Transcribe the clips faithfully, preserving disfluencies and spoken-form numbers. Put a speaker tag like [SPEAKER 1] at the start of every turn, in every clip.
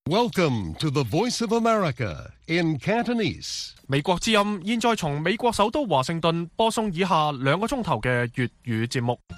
[SPEAKER 1] Welcome to the Voice of America in Cantonese.
[SPEAKER 2] 美國之音現在從美國首都華盛頓播送以下兩個鐘頭嘅粵語節目。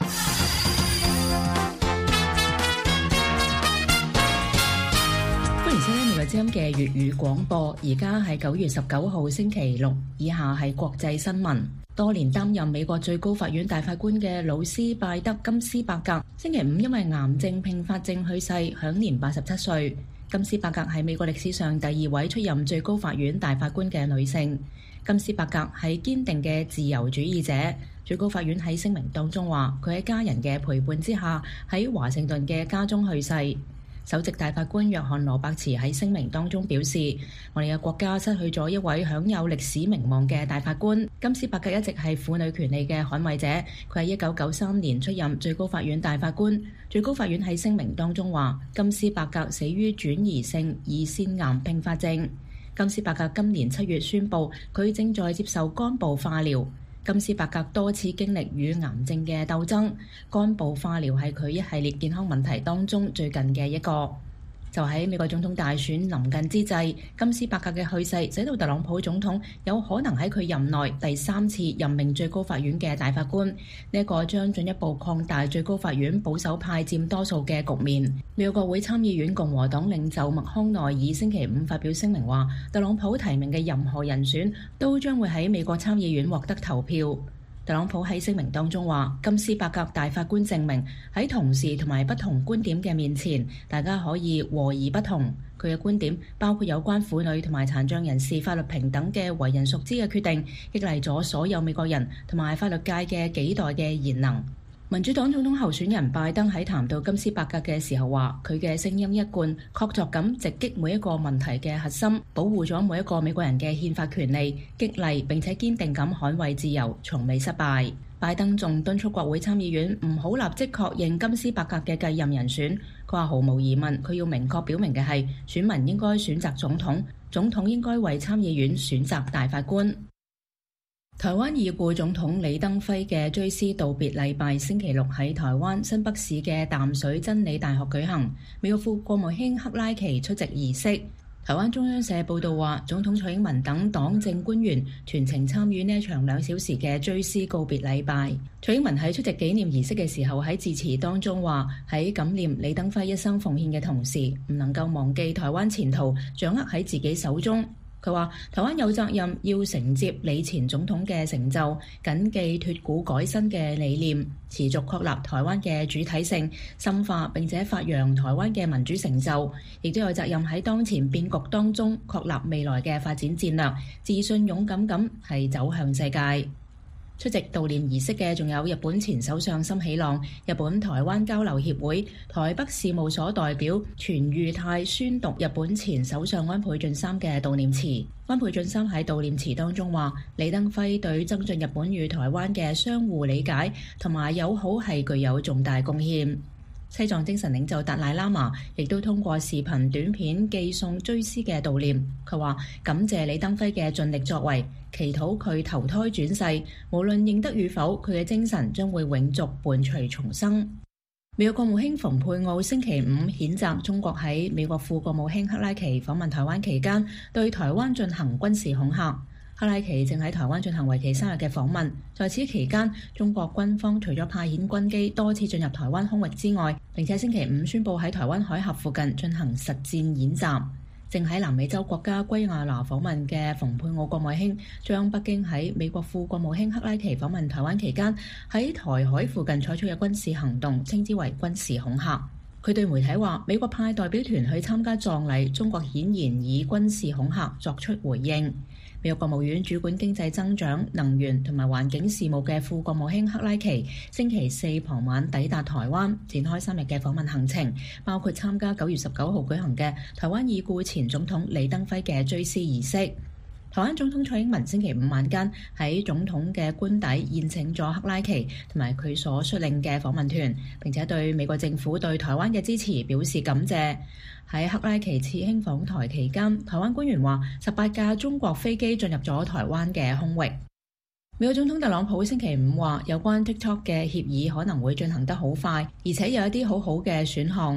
[SPEAKER 3] 歡迎收聽美國之音嘅粵語廣播，而家係九月十九號星期六，以下係國際新聞。多年擔任美國最高法院大法官嘅魯斯拜德金斯伯格，星期五因為癌症併發症去世，享年八十七歲。金斯伯格係美國歷史上第二位出任最高法院大法官嘅女性。金斯伯格係堅定嘅自由主義者。最高法院喺聲明當中話，佢喺家人嘅陪伴之下喺華盛頓嘅家中去世。首席大法官約翰羅伯茨喺聲明當中表示，我哋嘅國家失去咗一位享有歷史名望嘅大法官。金斯伯格一直係婦女權利嘅捍衛者，佢喺一九九三年出任最高法院大法官。最高法院喺聲明當中話，金斯伯格死於轉移性胰腺癌併發症。金斯伯格今年七月宣布，佢正在接受肝部化療。金斯伯格多次經歷與癌症嘅鬥爭，肝部化療係佢一系列健康問題當中最近嘅一個。就喺美國總統大選臨近之際，金斯伯格嘅去世使到特朗普總統有可能喺佢任內第三次任命最高法院嘅大法官，呢、這、一個將進一步擴大最高法院保守派佔多數嘅局面。美國國會參議院共和黨領袖麥康奈爾星期五發表聲明話，特朗普提名嘅任何人選都將會喺美國參議院獲得投票。特朗普喺聲明當中話，金斯伯格大法官證明喺同事同埋不同觀點嘅面前，大家可以和而不同。佢嘅觀點包括有關婦女同埋殘障人士法律平等嘅為人熟知嘅決定，激勵咗所有美國人同埋法律界嘅幾代嘅賢能。民主黨總統候選人拜登喺談到金斯伯格嘅時候話，佢嘅聲音一貫確鑿咁直擊每一個問題嘅核心，保護咗每一個美國人嘅憲法權利，激勵並且堅定咁捍衛自由，從未失敗。拜登仲敦促國會參議院唔好立即確認金斯伯格嘅繼任人選。佢話毫無疑問，佢要明確表明嘅係，選民應該選擇總統，總統應該為參議院選擇大法官。台灣已故總統李登輝嘅追思道別禮拜星期六喺台灣新北市嘅淡水真理大學舉行，美國副國務卿克拉奇出席儀式。台灣中央社報道話，總統蔡英文等黨政官員全程參與呢一場兩小時嘅追思告別禮拜。蔡英文喺出席紀念儀式嘅時候喺致辭當中話，喺感念李登輝一生奉獻嘅同時，唔能夠忘記台灣前途掌握喺自己手中。佢話：台灣有責任要承接李前總統嘅成就，謹記脫古改新嘅理念，持續確立台灣嘅主體性，深化並且發揚台灣嘅民主成就，亦都有責任喺當前變局當中確立未來嘅發展戰略，自信勇敢咁係走向世界。出席悼念儀式嘅仲有日本前首相森喜朗、日本台灣交流協會台北事務所代表全裕泰宣讀日本前首相安倍晉三嘅悼念詞。安倍晉三喺悼念詞當中話，李登輝對增進日本與台灣嘅相互理解同埋友好係具有重大貢獻。西藏精神領袖達賴喇嘛亦都通過視頻短片寄送追思嘅悼念。佢話感謝李登輝嘅盡力作為，祈禱佢投胎轉世，無論認得與否，佢嘅精神將會永續伴隨重生。美國國務卿蓬佩奧星期五譴責中國喺美國副國務卿克拉奇訪問台灣期間對台灣進行軍事恐嚇。克拉奇正喺台灣進行為期三日嘅訪問，在此期間，中國軍方除咗派遣軍機多次進入台灣空域之外，並且星期五宣布喺台灣海峽附近進行實戰演習。正喺南美洲國家圭亞那訪問嘅蓬佩奧國務卿，將北京喺美國副國務卿克拉奇訪問台灣期間喺台海附近採取嘅軍事行動，稱之為軍事恐嚇。佢對媒體話：美國派代表團去參加葬禮，中國顯然以軍事恐嚇作出回應。美國國務院主管經濟增長、能源同埋環境事務嘅副國務卿克拉奇星期四傍晚抵達台灣，展開三日嘅訪問行程，包括參加九月十九號舉行嘅台灣已故前總統李登輝嘅追思儀式。台灣總統蔡英文星期五晚間喺總統嘅官邸宴請咗克拉奇同埋佢所率領嘅訪問團，並且對美國政府對台灣嘅支持表示感謝。喺克拉奇次卿訪台期間，台灣官員話十八架中國飛機進入咗台灣嘅空域。美國總統特朗普星期五話，有關 TikTok 嘅協議可能會進行得好快，而且有一啲好好嘅選項。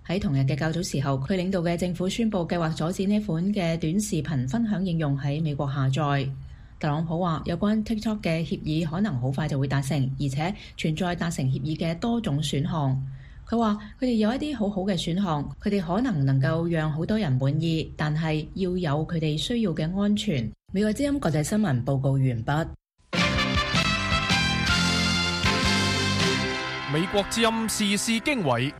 [SPEAKER 3] 喺同日嘅較早時候，佢領導嘅政府宣布計劃阻止呢款嘅短視頻分享應用喺美國下載。特朗普話有關 TikTok 嘅協議可能好快就會達成，而且存在達成協議嘅多種選項。佢話佢哋有一啲好好嘅選項，佢哋可能能夠讓好多人滿意，但係要有佢哋需要嘅安全。美國之音國際新聞報告完畢。
[SPEAKER 2] 美國之音時事經緯。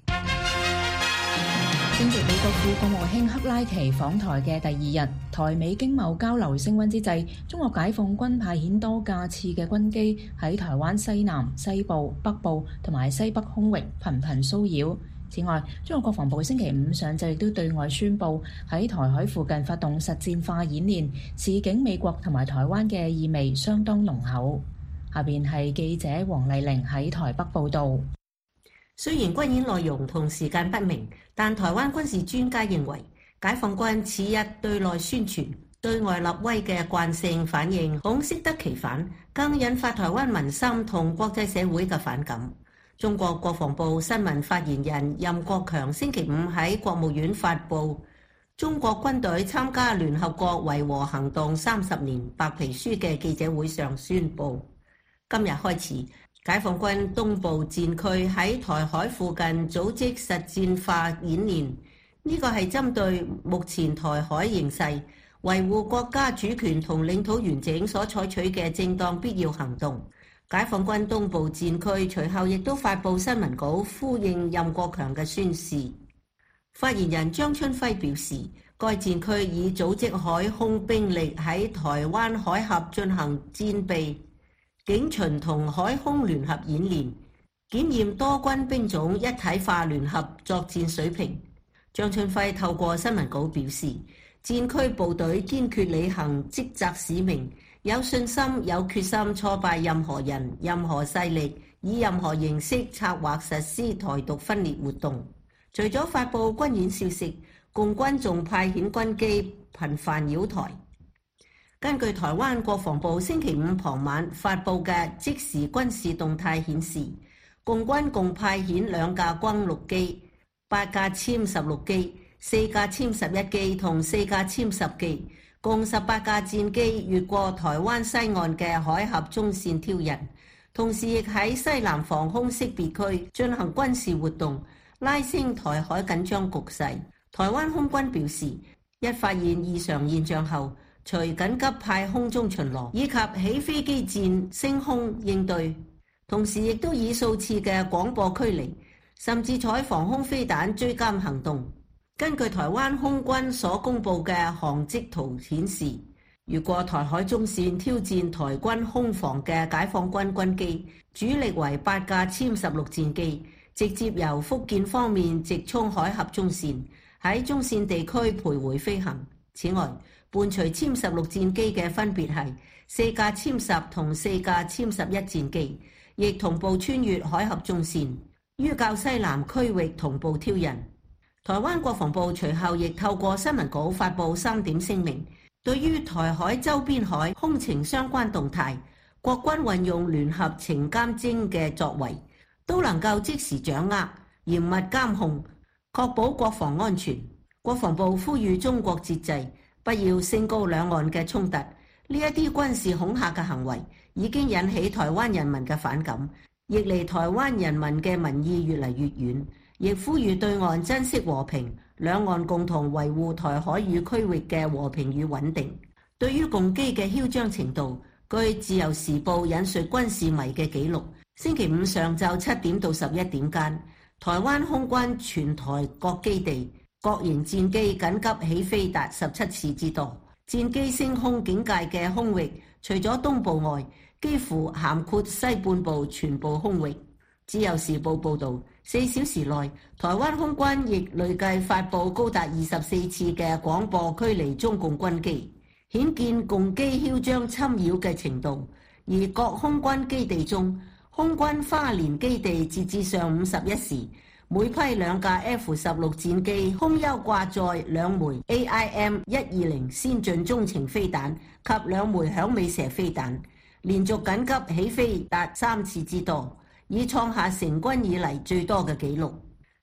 [SPEAKER 3] 正值美國副國務卿克拉奇訪台嘅第二日，台美經貿交流升溫之際，中國解放軍派遣多架次嘅軍機喺台灣西南、西部、北部同埋西北空域頻頻騷擾。此外，中國國防部星期五上晝亦都對外宣布喺台海附近發動實戰化演練，示警美國同埋台灣嘅意味相當濃厚。下邊係記者黃麗玲喺台北報導。
[SPEAKER 4] 雖然軍演內容同時間不明，但台灣軍事專家認為，解放軍此一對內宣傳、對外立威嘅慣性反應，恐適得其反，更引發台灣民心同國際社會嘅反感。中國國防部新聞發言人任國強星期五喺國務院發布中國軍隊參加聯合國維和行動三十年白皮書嘅記者會上宣布，今日開始，解放軍東部戰區喺台海附近組織實戰化演練，呢個係針對目前台海形勢、維護國家主權同領土完整所採取嘅正當必要行動。解放軍東部戰區隨後亦都發布新聞稿，呼應任國強嘅宣示。發言人張春輝表示，該戰區已組織海空兵力喺台灣海峽進行戰備、警巡同海空聯合演練，檢驗多軍兵種一體化聯合作戰水平。張春輝透過新聞稿表示，戰區部隊堅決履行職責使命，有信心、有決心挫敗任何人、任何勢力，以任何形式策劃實施台獨分裂活動。除咗發布軍演消息，共軍仲派遣軍機頻繁繞台。根據台灣國防部星期五傍晚發布嘅即時軍事動態顯示，共軍共派遣兩架轟六機、八架殲十六機、四架殲十一機同四架殲十機，共十八架戰機越過台灣西岸嘅海峽中線挑釁，同時亦喺西南防空識別區進行軍事活動，拉升台海緊張局勢。台灣空軍表示，一發現異常現象後，除緊急派空中巡邏以及起飛機戰升空應對，同時亦都以數次嘅廣播驅離，甚至採防空飛彈追監行動。根據台灣空軍所公布嘅航跡圖顯示，越過台海中線挑戰台軍空防嘅解放軍軍機，主力為八架殲十六戰機，直接由福建方面直衝海峽中線，喺中線地區徘徊飛行。此外，伴隨殲十六戰機嘅分別係四架殲十同四架殲十一戰機，亦同步穿越海峽中線，於較西南區域同步挑釁。台灣國防部隨後亦透過新聞稿發布三點聲明，對於台海周邊海空情相關動態，國軍運用聯合情監偵嘅作為，都能夠即時掌握，嚴密監控，確保國防安全。國防部呼籲中國節制，不要升高兩岸嘅衝突。呢一啲軍事恐嚇嘅行為已經引起台灣人民嘅反感，亦離台灣人民嘅民意越嚟越遠。亦呼籲對岸珍惜和平，兩岸共同維護台海與區域嘅和平與穩定。對於共機嘅囂張程度，據自由時報引述軍事迷嘅記錄，星期五上晝七點到十一點間，台灣空軍全台各基地各型戰機緊急起飛達十七次之多，戰機升空警戒嘅空域除咗東部外，幾乎涵括西半部全部空域。自由時報報導，四小時內，台灣空軍亦累計發布高達二十四次嘅廣播驅離中共軍機，顯見共機囂張侵擾嘅程度。而各空軍基地中，空軍花蓮基地截至上午十一時，每批兩架 F 十六戰機空優掛載兩枚 A I M 一二零先進中程飛彈及兩枚響尾蛇飛彈，連續緊急起飛達三次之多，已創下成軍以嚟最多嘅紀錄。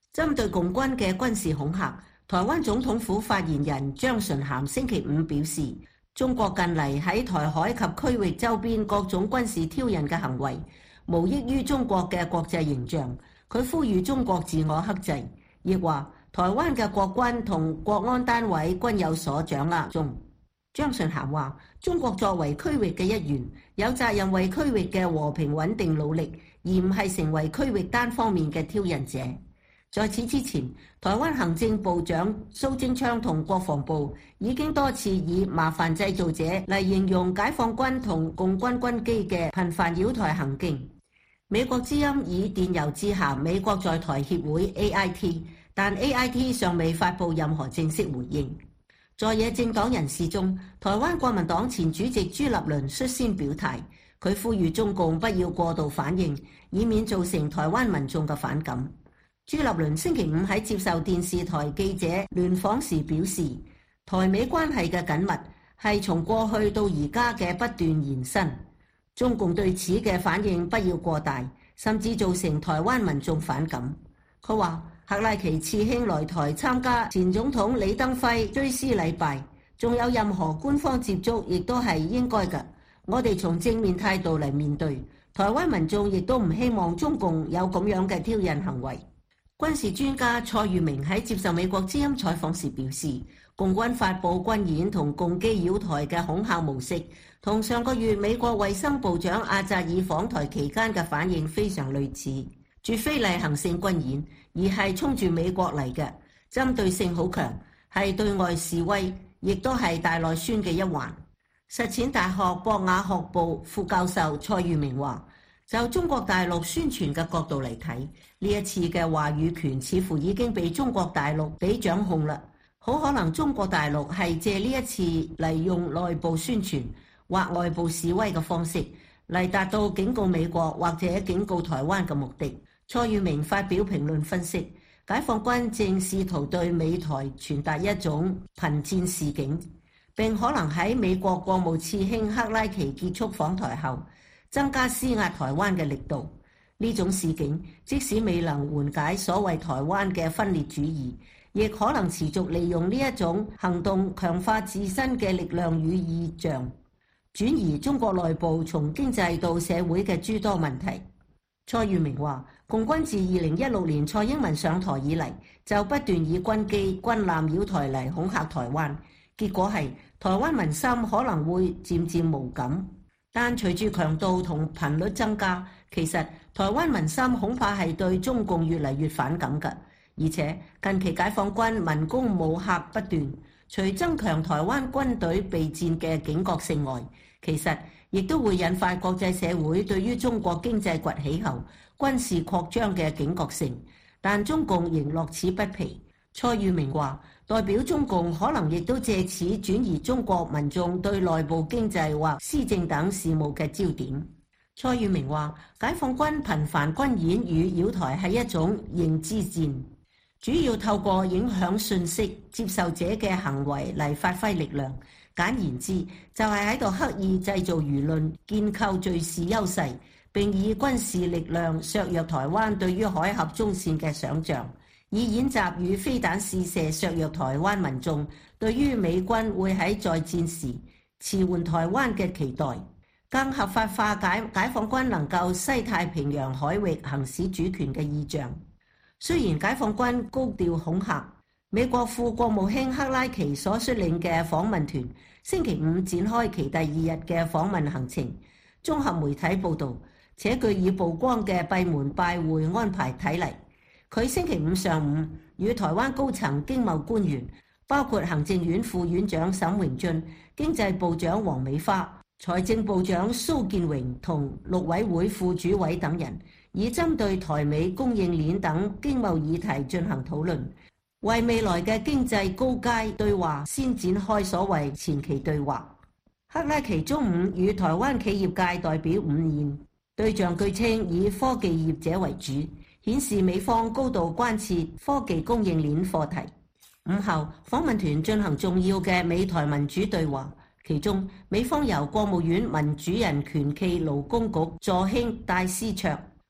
[SPEAKER 4] 針對共軍嘅軍事恐嚇，台灣總統府發言人張純涵星期五表示，中國近嚟喺台海及區域周邊各種軍事挑釁嘅行為，無益於中國嘅國際形象。佢呼籲中國自我克制，亦話台灣嘅國軍同國安單位均有所掌握中。張純涵話，中國作為區域嘅一員，有責任為區域嘅和平穩定努力，而唔係成為區域單方面嘅挑釁者。在此之前，台灣行政部長蘇貞昌同國防部已經多次以麻煩製造者嚟形容解放軍同共軍軍機嘅頻繁擾台行徑。美國之音以電郵致函美國在台協會 A I T， 但 A I T 尚未發布任何正式回應。在野政黨人士中，台灣國民黨前主席朱立倫率先表態，佢呼籲中共不要過度反應，以免造成台灣民眾嘅反感。朱立倫星期五喺接受電視台記者聯訪時表示，台美關係嘅緊密係從過去到而家嘅不斷延伸，中共對此嘅反應不要過大，甚至造成台灣民眾反感。佢話克拉奇次卿來台參加前總統李登輝追思禮拜，仲有任何官方接觸亦都係應該嘅。我哋從正面態度嚟面對，台灣民眾亦都唔希望中共有咁樣嘅挑釁行為。軍事專家蔡裕明喺接受美國之音採訪時表示，共軍發佈軍演同共機擾台嘅恐嚇模式，同上個月美國衛生部長阿扎爾訪台期間嘅反應非常類似，絕非例行性軍演，而係衝住美國嚟嘅，針對性好強，係對外示威，亦都係大內宣嘅一環。實踐大學博雅學部副教授蔡裕明話，就中國大陸宣傳嘅角度嚟睇，呢一次嘅話語權似乎已經被中國大陸俾掌控啦。好可能中國大陸係借呢一次嚟用內部宣傳或外部示威嘅方式嚟達到警告美國或者警告台灣嘅目的。蔡裕明發表評論分析，解放軍正試圖對美台傳達一種頻戰示警，並可能喺美國國務次卿克拉奇結束訪台後增加施壓台灣嘅力度。呢種示警即使未能緩解所謂台灣嘅分裂主義，亦可能持續利用呢一種行動強化自身嘅力量與意象，轉移中國內部從經濟到社會嘅諸多問題。蔡裕明話，共軍自二零一六年蔡英文上台以嚟，就不斷以軍機軍艦擾台嚟恐嚇台灣，結果係台灣民心可能會漸漸無感。但隨住強度同頻率增加，其實台灣民心恐怕係對中共越嚟越反感嘅。而且近期解放軍文攻武嚇不斷，除增強台灣軍隊備戰嘅警覺性外，其實亦都會引發國際社會對於中國經濟崛起後軍事擴張嘅警覺性。但中共仍樂此不疲。蔡裕明話，代表中共可能亦都借此轉移中國民眾對內部經濟或施政等事務嘅焦點。蔡裕明話，解放軍頻繁軍演與擾台係一種認知戰，主要透過影響信息接受者嘅行為嚟發揮力量。簡言之，就係喺度刻意製造輿論，建構敘事優勢，並以軍事力量削弱台灣對於海峽中線嘅想像，以演習與飛彈試射削弱台灣民眾對於美軍會喺在戰時馳援台灣嘅期待，更合法化解解放軍能夠西太平洋海域行使主權嘅意象。雖然解放軍高調恐嚇，美國副國務卿克拉奇所率領嘅訪問團星期五展開其第二日嘅訪問行程。綜合媒體報導，且據以曝光嘅閉門拜會安排睇嚟，佢星期五上午與台灣高層經貿官員，包括行政院副院長沈榮津、經濟部長黃美花、財政部長蘇建榮同陸委會副主委等人，以針對台美供應鏈等經貿議題進行討論，為未來嘅經濟高階對話先展開所謂前期對話。克拉奇中午與台灣企業界代表午宴，對象據稱以科技業者為主，顯示美方高度關切科技供應鏈課題。午後，訪問團進行重要嘅美台民主對話，其中美方由國務院民主人權暨勞工局助卿戴思卓、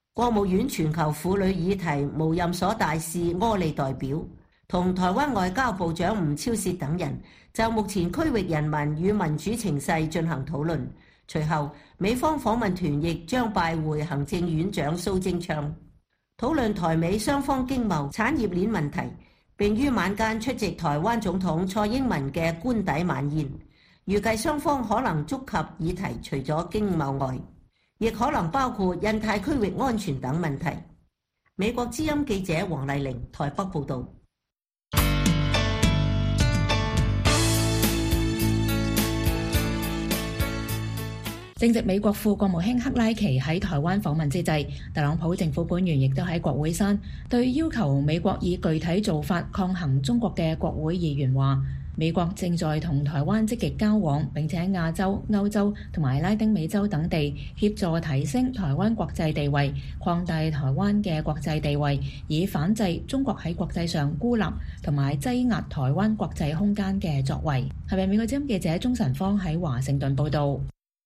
[SPEAKER 4] 國務院全球婦女議題無任所大使柯利代表同台灣外交部長吳釗燮等人就目前區域人民與民主情勢進行討論。隨後，美方訪問團亦將拜會行政院長蘇貞昌，討論台美雙方經貿產業鏈問題，並於晚間出席台灣總統蔡英文嘅官邸晚宴。預計雙方可能觸及議題除咗經貿外，亦可能包括印太區域安全等問題。美國之音記者黃麗玲台北報導。
[SPEAKER 3] 正值美國副國務卿克拉奇喺台灣訪問之際，特朗普政府官員亦都喺國會山對要求美國以具體做法抗衡中國嘅國會議員話，美國正在同台灣積極交往，並且喺亞洲、歐洲同埋拉丁美洲等地協助提升台灣國際地位，擴大台灣嘅國際地位，以反制中國喺國際上孤立同埋擠壓台灣國際空間嘅作為。係咪美國之音記者鍾晨芳喺華盛頓報導？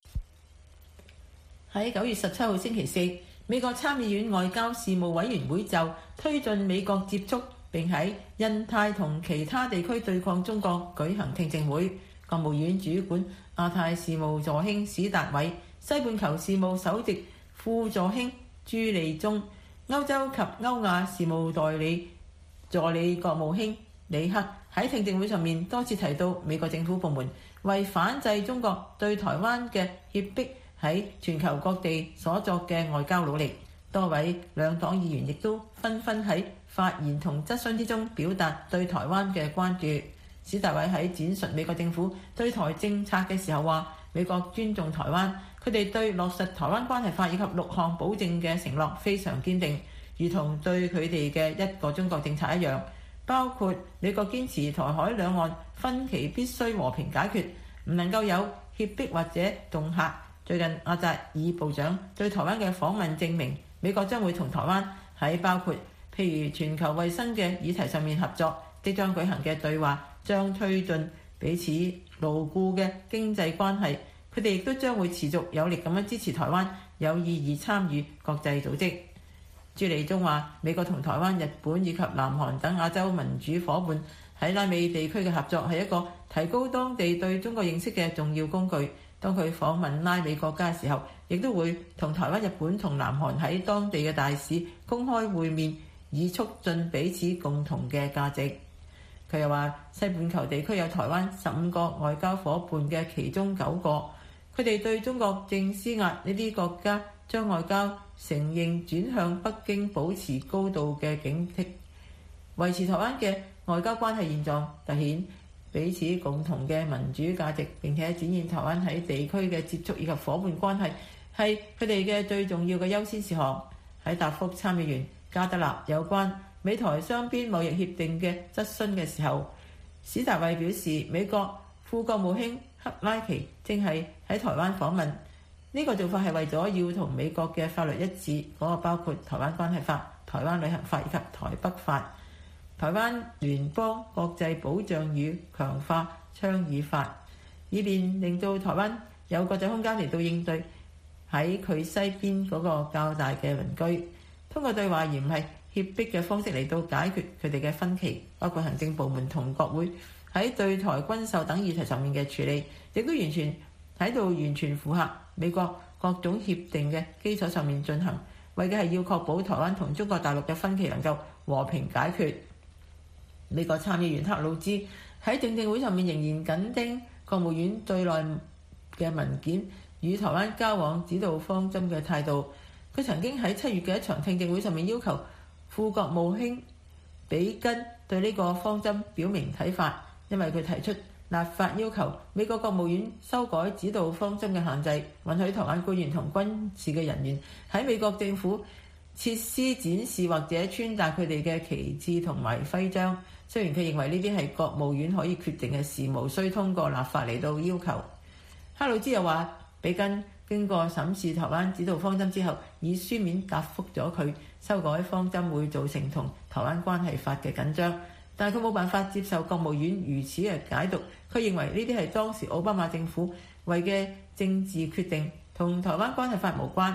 [SPEAKER 5] 喺九月十七號星期四，美國參議院外交事務委員會就推進美國接觸並喺印太同其他地區對抗中國舉行聽證會。國務院主管亞太事務助卿史達偉、西半球事務首席副助卿朱利宗、歐洲及歐亞事務代理助理國務卿李克喺聽證會上面多次提到美國政府部門為反制中國對台灣嘅脅迫喺全球各地所作嘅外交努力。多位兩黨議員亦都紛紛喺發言同質詢之中表達對台灣嘅關注。史達偉喺展述美國政府對台政策嘅時候話，美國尊重台灣，佢哋對落實台灣關係法以及六項保證嘅承諾非常堅定，如同對佢哋嘅一個中國政策一樣，包括美國堅持台海兩岸分歧必須和平解決，唔能夠有脅迫或者恫嚇。最近阿扎爾部長對台灣嘅訪問證明，美國將會同台灣喺包括譬如全球衛生嘅議題上面合作。即將舉行嘅對話將推進彼此牢固嘅經濟關係。佢哋亦都將會持續有力咁樣支持台灣有意義參與國際組織。朱利宗話，美國同台灣、日本以及南韓等亞洲民主伙伴喺拉美地區嘅合作係一個提高當地對中國認識嘅重要工具。當佢訪問拉美國家嘅時候，亦都會同台灣、日本同南韓喺當地嘅大使公開會面，以促進彼此共同嘅價值。佢又話，西半球地區有台灣十五個外交伙伴嘅其中九個，佢哋對中國正施壓呢啲國家將外交承認轉向北京，保持高度嘅警惕，維持台灣嘅外交關係現狀，凸顯彼此共同嘅民主價值，並且展現台灣喺地區嘅接觸以及伙伴關係係佢哋嘅最重要嘅優先事項。喺答覆參議員加德納有關美台雙邊貿易協定嘅質詢嘅時候，史達偉表示，美國副國務卿克拉奇正係喺台灣訪問，呢、這個做法係為咗要同美國嘅法律一致，嗰、那個包括台灣關係法、台灣旅行法以及台北法、台灣聯邦國際保障與強化倡議法，以便令到台灣有國際空間嚟到應對喺佢西邊嗰個較大嘅鄰居。通過對話而唔係脅迫嘅方式嚟到解決佢哋嘅分歧，包括行政部門同國會喺對台軍售等議題上面嘅處理，亦都完全喺度完全符合美國各種協定嘅基礎上面進行，為嘅係要確保台灣同中國大陸嘅分歧能夠和平解決。美國參議員克魯茲喺聽證會上面仍然緊盯國務院對內嘅文件與台灣交往指導方針嘅態度。佢曾經喺七月嘅一場聽證會上面要求副國務卿比根對呢個方針表明睇法，因為佢提出立法要求美國國務院修改指導方針嘅限制，允許台灣官員同軍事嘅人員喺美國政府設施展示或者穿戴佢哋嘅旗幟同埋徽章。雖然佢認為呢啲係國務院可以決定嘅事，無需通過立法嚟到要求。克魯茲又話，比根經過審視台灣指導方針之後，以書面答覆咗佢修改方針會造成同台灣關係法嘅緊張，但係佢冇辦法接受國務院如此嘅解讀。佢認為呢啲係當時奧巴馬政府為嘅政治決定，同台灣關係法無關。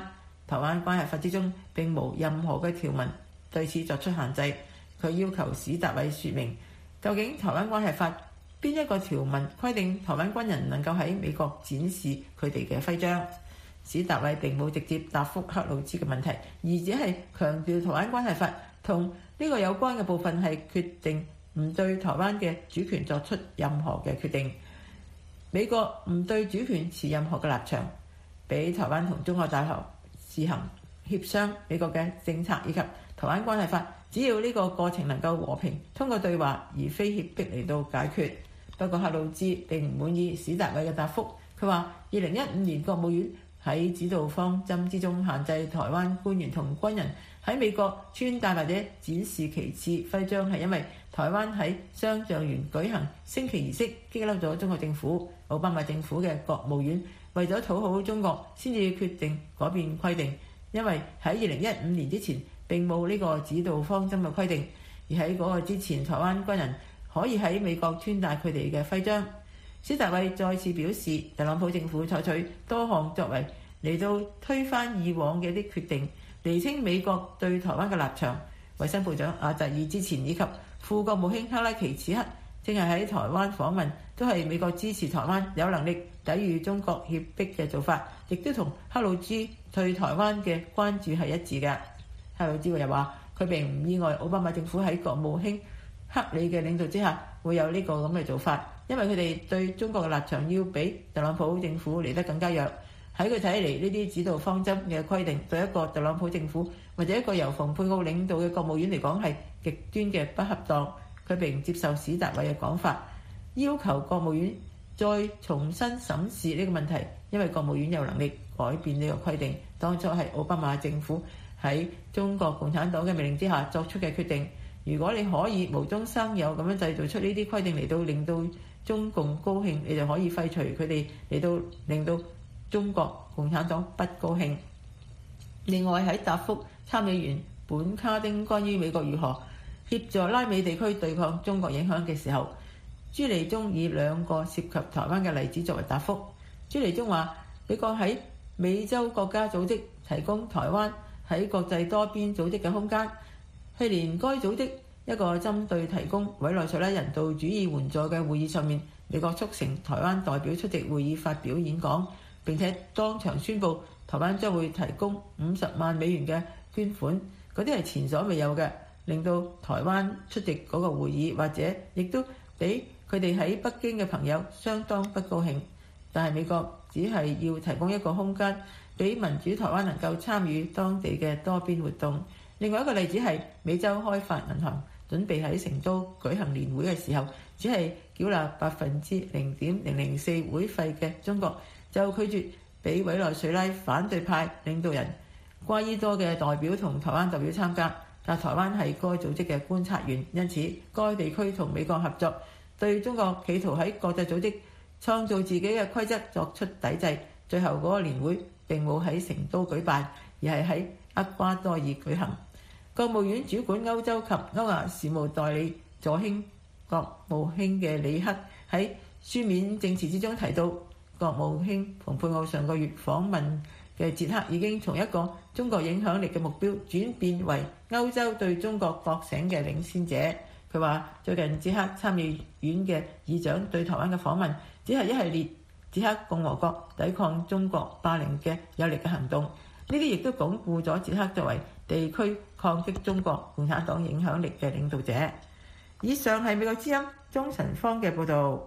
[SPEAKER 5] 台灣關係法之中並無任何嘅條文對此作出限制。佢要求史達偉説明，究竟台灣關係法邊一個條文規定台灣軍人能夠喺美國展示佢哋嘅徽章？史達偉並冇直接答覆克魯茲嘅問題，而只係強調台灣關係法同呢個有關嘅部分係決定唔對台灣嘅主權作出任何嘅決定。美國唔對主權持任何嘅立場，俾台灣同中國大學自行協商美國嘅政策以及台灣關係法，只要呢個過程能夠和平通過對話而非脅迫嚟到解決。不過克魯茲並唔滿意史達偉嘅答覆，佢話二零一五年國務院喺指導方針之中限制台灣官員同軍人喺美國穿戴或者展示旗幟徽章，係因為台灣喺雙橡園舉行升旗儀式，激嬲咗中國政府。奧巴馬政府嘅國務院為咗討好中國，先至決定改變規定，因為喺二零一五年之前並冇呢個指導方針嘅規定，而喺嗰個之前，台灣軍人可以喺美國穿戴佢哋嘅徽章。史達偉再次表示，特朗普政府採取多項作為嚟到推翻以往嘅啲決定，釐清美國對台灣嘅立場。衛生部長阿扎爾之前以及副國務卿克拉奇此刻正係喺台灣訪問，都係美國支持台灣有能力抵禦中國脅迫嘅做法，亦都同克魯茲對台灣嘅關注係一致嘅。克魯茲又話，佢並唔意外奧巴馬政府喺國務卿克里嘅領導之下會有呢個咁嘅做法，因為佢哋對中國嘅立場要比特朗普政府嚟得更加弱。喺佢睇嚟，呢啲指導方針嘅規定對一個特朗普政府或者一個由蓬佩奧領導嘅國務院嚟講係極端嘅不恰當。佢並唔接受史達偉嘅講法，要求國務院再重新審視呢個問題，因為國務院有能力改變呢個規定。當初係奧巴馬政府喺中國共產黨嘅命令之下作出嘅決定。如果你可以無中生有咁樣製造出呢啲規定嚟到令到中共高興，你就可以廢除佢哋嚟到令到中國共產黨不高興。另外喺答覆參議員本卡丁關於美國如何協助拉美地區對抗中國影響嘅時候，朱利宗以兩個涉及台灣嘅例子作為答覆。朱利宗話，美國喺美洲國家組織提供台灣喺國際多邊組織嘅空間。去年該組織一個針對提供委內瑞拉人道主義援助嘅會議上面，美國促成台灣代表出席會議發表演講，並且當場宣布台灣將會提供五十萬美元嘅捐款，嗰啲係前所未有嘅，令到台灣出席嗰個會議，或者亦都俾佢哋喺北京嘅朋友相當不高興。但係美國只係要提供一個空間，俾民主台灣能夠參與當地嘅多邊活動。另外一個例子係美洲開發銀行準備喺成都舉行年會嘅時候，只係繳納百分之零點零零四會費嘅中國，就拒絕俾委內瑞拉反對派領導人瓜伊多嘅代表同台灣代表參加。但台灣係該組織嘅觀察員，因此該地區同美國合作，對中國企圖喺國際組織創造自己嘅規則作出抵制。最後嗰個年會並冇喺成都舉辦，而係喺厄瓜多爾舉行。國務院主管歐洲及歐亞事務代理佐卿國務卿嘅李克喺書面證詞之中提到，國務卿蓬佩奧上個月訪問嘅捷克已經從一個中國影響力嘅目標轉變為歐洲對中國覺醒嘅領先者。佢話最近捷克參議院嘅議長對台灣嘅訪問只係一系列捷克共和國抵抗中國霸凌嘅有力嘅行動，呢啲亦都鞏固咗捷克作為地區抗擊中國共產黨影響力嘅領導者。以上係美國之音鍾晨芳嘅報導。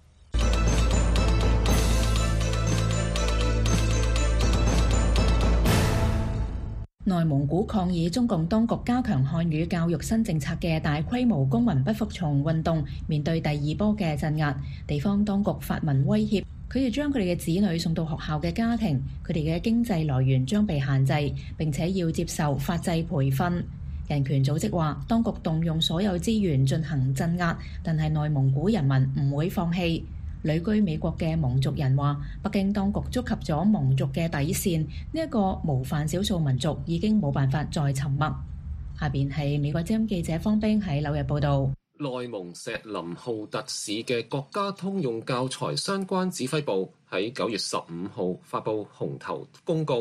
[SPEAKER 3] 內蒙古抗議中共當局加強漢語教育新政策嘅大規模公民不服從運動，面對第二波嘅鎮壓，地方當局發文威脅，佢哋將佢哋嘅子女送到學校嘅家庭，佢哋嘅經濟來源將被限制，並且要接受法制培訓。人權組織話，當局動用所有資源進行鎮壓，但係內蒙古人民唔會放棄。旅居美國嘅蒙族人話，北京當局觸及咗蒙族嘅底線，呢一個模範少數民族已經冇辦法再沉默。下邊係美國之音記者方冰喺紐約報導。
[SPEAKER 6] 內蒙錫林浩特市嘅國家通用教材相關指揮部喺九月十五號發布紅頭公告，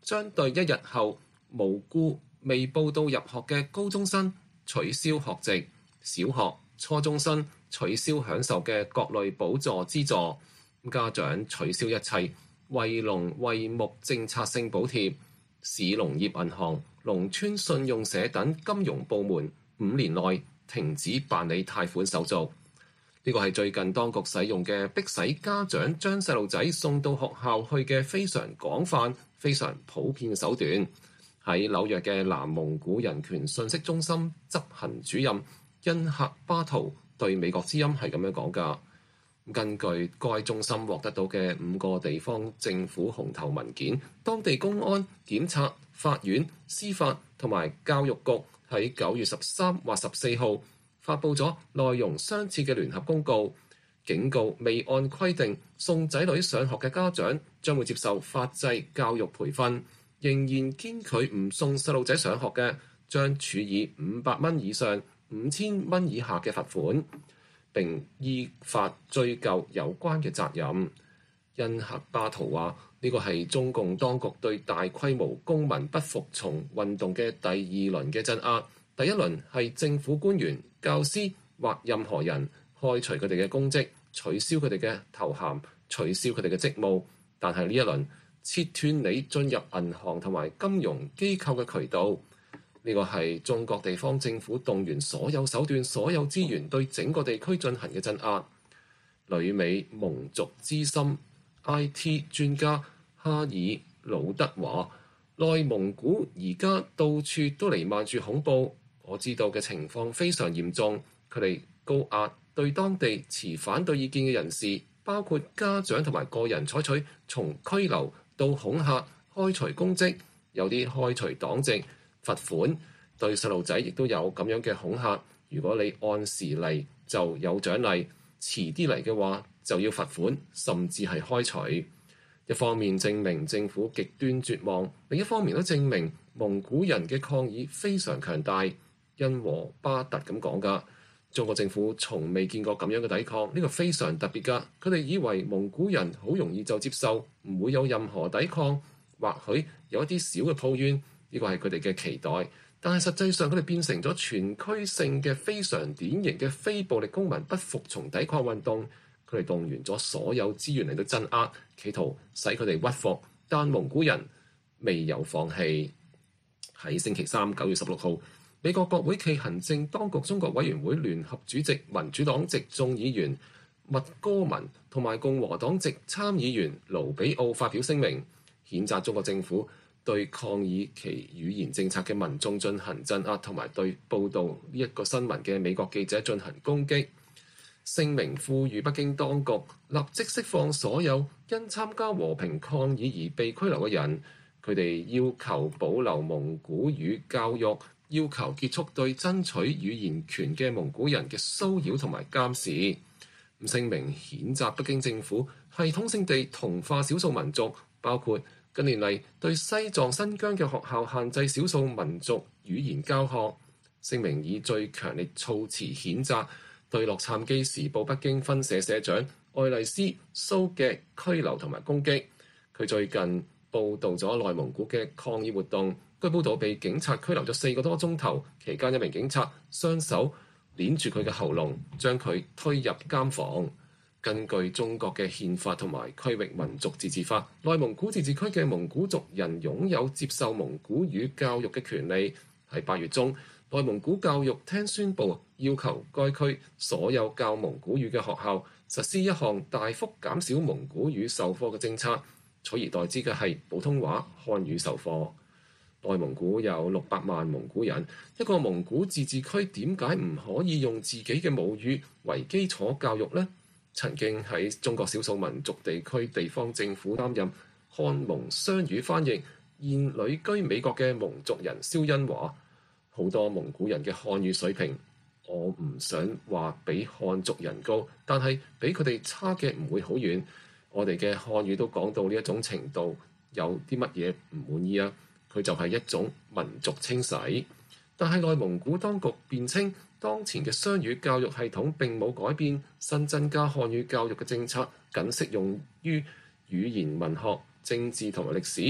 [SPEAKER 6] 將對一日後無故未報到入學嘅高中生取消學籍，小學、初中生取消享受嘅各類補助資助，家長取消一切惠農惠牧政策性補貼，市農業銀行、農村信用社等金融部門五年內停止辦理貸款手續。呢個係最近當局使用嘅迫使家長將細路仔送到學校去嘅非常廣泛、非常普遍嘅手段。喺紐約嘅南蒙古人權信息中心執行主任恩赫巴圖對美國之音係咁樣講㗎。根據該中心獲得到嘅五個地方政府紅頭文件，當地公安、檢察、法院、司法同埋教育局喺九月十三或十四號發布咗內容相似嘅聯合公告，警告未按規定送仔女上學嘅家長將會接受法制教育培訓，仍然堅拒唔送細路仔上學嘅，將處以五百蚊以上五千蚊以下嘅罰款，並依法追究有關嘅責任。恩赫巴圖話：呢個係中共當局對大規模公民不服從運動嘅第二輪嘅鎮壓。第一輪係政府官員、教師或任何人開除佢哋嘅公職，取消佢哋嘅頭銜，取消佢哋嘅職務。但係呢一輪切斷你進入銀行同埋金融機構嘅渠道。呢個係中國地方政府動員所有手段、所有資源對整個地區進行嘅鎮壓。旅美蒙族資深 I T 專家哈爾魯德話：內蒙古而家到處都瀰漫住恐怖，我知道嘅情況非常嚴重。佢哋高壓對當地持反對意見嘅人士，包括家長同埋個人，採取從拘留到恐嚇、開除公職，有啲開除黨籍、罰款。對細路仔亦都有咁樣嘅恐嚇，如果你按時嚟就有獎勵，遲啲嚟嘅話就要罰款，甚至係開除。一方面證明政府極端絕望，另一方面都證明蒙古人嘅抗議非常強大。因和巴特咁講㗎，中國政府從未見過咁樣嘅抵抗，呢個非常特別㗎。佢哋以為蒙古人好容易就接受，唔會有任何抵抗，或許有一啲小嘅抱怨，呢個係佢哋嘅期待。但係實際上佢哋變成咗全區性嘅非常典型嘅非暴力公民不服從抵抗運動。佢哋動員咗所有資源嚟到鎮壓，企圖使佢哋屈服，但蒙古人未有放棄。喺星期三九月十六號，美國國會暨行政當局中國委員會聯合主席民主黨籍眾議員麥戈文同埋共和黨籍參議員盧比奧發表聲明，譴責中國政府對抗議其語言政策嘅民眾進行鎮壓，同埋對報導呢一個新聞嘅美國記者進行攻擊。聲明呼籲北京當局立即釋放所有因參加和平抗議而被拘留嘅人，佢哋要求保留蒙古語教育，要求結束對爭取語言權嘅蒙古人嘅騷擾同埋監視。聲明譴責北京政府系統性地同化少數民族，包括近年嚟對西藏、新疆嘅學校限制少數民族語言教學。聲明以最強烈措辭譴責對洛杉磯時報北京分社社長愛麗絲蘇嘅拘留同埋攻擊。佢最近報導咗內蒙古嘅抗議活動，據報導被警察拘留咗四個多鐘頭，期間一名警察雙手鏈住佢嘅喉嚨，將佢推入監房。根據中國嘅憲法同埋區域民族自治法，內蒙古自治區嘅蒙古族人擁有接受蒙古語教育嘅權利。喺八月中，內蒙古教育廳宣布要求該區所有教蒙古語嘅學校實施一項大幅減少蒙古語授課嘅政策，取而代之嘅係普通話、漢語授課。內蒙古有六百萬蒙古人，一個蒙古自治區點解唔可以用自己嘅母語為基礎教育呢？曾經喺中國少數民族地區地方政府擔任漢蒙雙語翻譯，現旅居美國嘅蒙族人肖恩話：好多蒙古人嘅漢語水平，我唔想話比漢族人高，但係比佢哋差嘅唔會好遠。我哋嘅漢語都講到呢一種程度，有啲乜嘢唔滿意啊？佢就係一種民族清洗。但係內蒙古當局辯稱，當前嘅雙語教育系統並冇改變，新增加漢語教育嘅政策僅適用於語言文學、政治同埋歷史，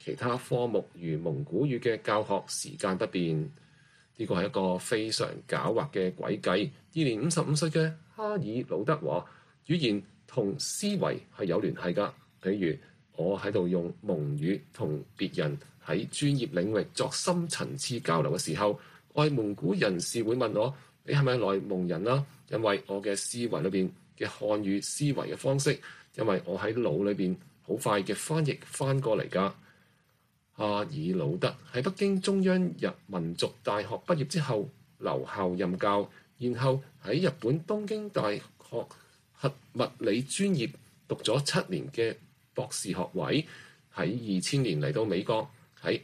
[SPEAKER 6] 其他科目如蒙古語嘅教學時間不變。呢個係一個非常狡猾嘅詭計。現年五十五歲嘅哈爾魯德話：語言同思維係有聯繫㗎。譬如我喺度用蒙語同別人喺專業領域作深層次交流嘅時候，外蒙古人士會問我：你係咪內蒙人啊？因為我嘅思維裏邊嘅漢語思維嘅方式，因為我喺腦裏邊好快嘅翻譯翻過嚟㗎。哈爾魯德喺北京中央人民族大學畢業之後留校任教，然後喺日本東京大學核物理專業讀咗七年嘅博士學位，喺二千年嚟到美國喺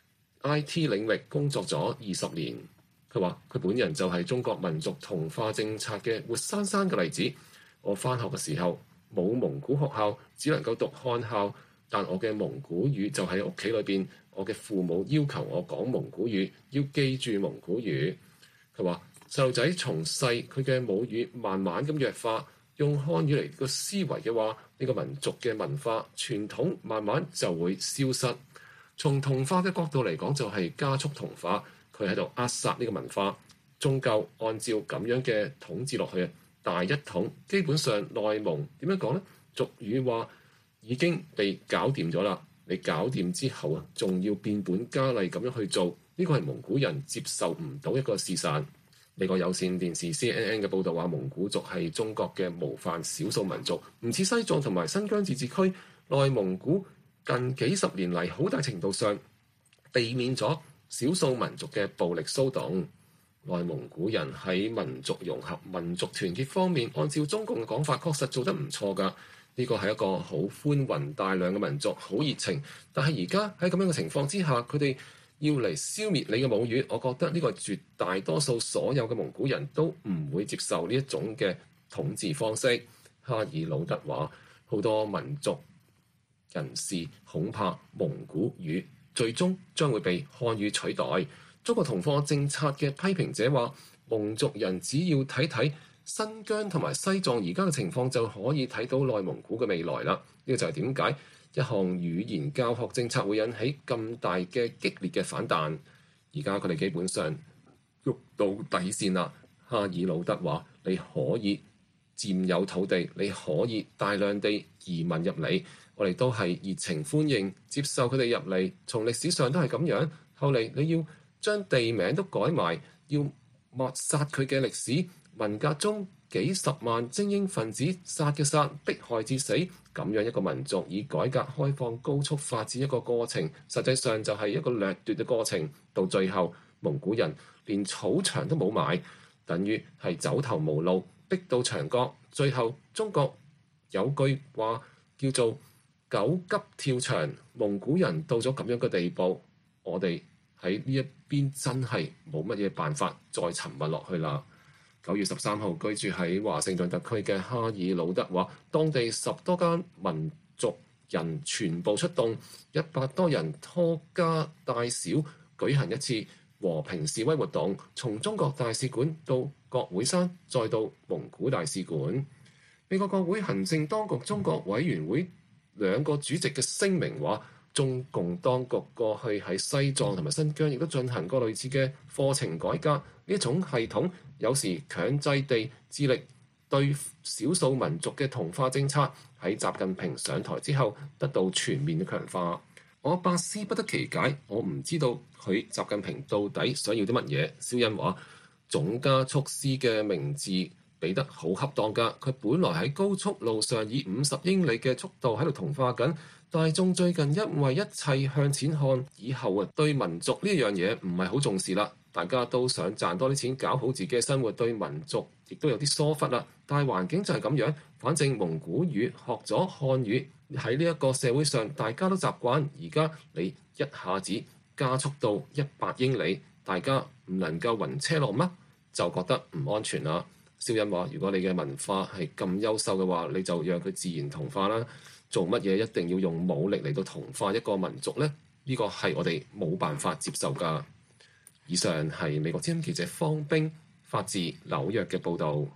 [SPEAKER 6] I T 領域工作咗二十年。佢話佢本人就係中國民族同化政策嘅活生生嘅例子。我返學嘅時候冇蒙古學校，只能夠讀漢校。但我嘅蒙古語就喺屋企裏邊，我嘅父母要求我講蒙古語，要記住蒙古語。佢話細路仔從細佢嘅母語慢慢咁弱化，用漢語嚟個思維嘅話，呢個民族嘅文化傳統慢慢就會消失。從同化嘅角度嚟講，就係加速同化，佢喺度扼殺呢個文化。終究按照咁樣嘅統治落去，大一統基本上內蒙點樣講呢？俗語話已經被搞掂咗啦，你搞掂之後啊，仲要變本加厲咁樣去做，呢個係蒙古人接受唔到一個事實。美國有線電視 C N N 嘅報導話，蒙古族係中國嘅模範少數民族，唔似西藏同埋新疆自治區，內蒙古近幾十年嚟好大程度上避免咗少數民族嘅暴力騷動。內蒙古人喺民族融合、民族團結方面，按照中共嘅講法，確實做得唔錯㗎。呢個係一個好寬宏大量嘅民族，好熱情。但係而家喺咁樣嘅情況之下，佢哋要嚟消滅你嘅母語，我覺得呢個絕大多數所有嘅蒙古人都唔會接受呢一種嘅統治方式。哈爾魯德話：好多民族人士恐怕蒙古語最終將會被漢語取代。中國同化政策嘅批評者話：蒙族人只要睇睇新疆同埋西藏而家嘅情況，就可以睇到內蒙古嘅未來啦。呢個就係點解一項語言教學政策會引起咁大嘅激烈嘅反彈。而家佢哋基本上喐到底線啦。哈爾魯德話：你可以佔有土地，你可以大量地移民入嚟，我哋都係熱情歡迎接受佢哋入嚟。從歷史上都係咁樣。後嚟你要將地名都改埋，要抹殺佢嘅歷史。文革中幾十萬精英分子殺嘅殺，迫害致死，咁樣一個民族以改革開放高速發展一個過程，實際上就係一個掠奪嘅過程。到最後蒙古人連草場都冇埋，等於係走投無路，逼到牆角。最後中國有句話叫做狗急跳牆，蒙古人到咗咁樣嘅地步，我哋喺呢一邊真係冇乜嘢辦法再沉默落去啦。九月十三號，居住喺華盛頓特區嘅哈爾魯德話，當地十多間民族人全部出動，一百多人拖家帶小舉行一次和平示威活動，從中國大使館到國會山，再到蒙古大使館。美國國會行政當局中國委員會兩個主席嘅聲明話，中共當局過去喺西藏同埋新疆亦都進行過類似嘅課程改革，呢種系統有時強制地致力對少數民族嘅同化政策，喺習近平上台之後得到全面嘅強化。我百思不得其解，我唔知道佢習近平到底想要啲乜嘢。肖恩話總加速師嘅名字俾得好恰當㗎，佢本來喺高速路上以五十英里嘅速度喺度同化緊。大眾最近因為一切向錢看，以後啊對民族呢樣嘢唔係好重視啦，大家都想賺多啲錢，搞好自己嘅生活，對民族亦都有啲疏忽啦。但係環境就係咁樣，反正蒙古語學咗漢語喺呢一個社會上大家都習慣，而家你一下子加速到一百英里，大家唔能夠暈車浪咩？就覺得唔安全啦。肖恩話：如果你嘅文化係咁優秀嘅話，你就讓佢自然同化啦。做乜嘢一定要用武力嚟到同化一個民族呢？呢個係我哋冇辦法接受㗎。以上係美國之音記者方冰發自紐約嘅報導。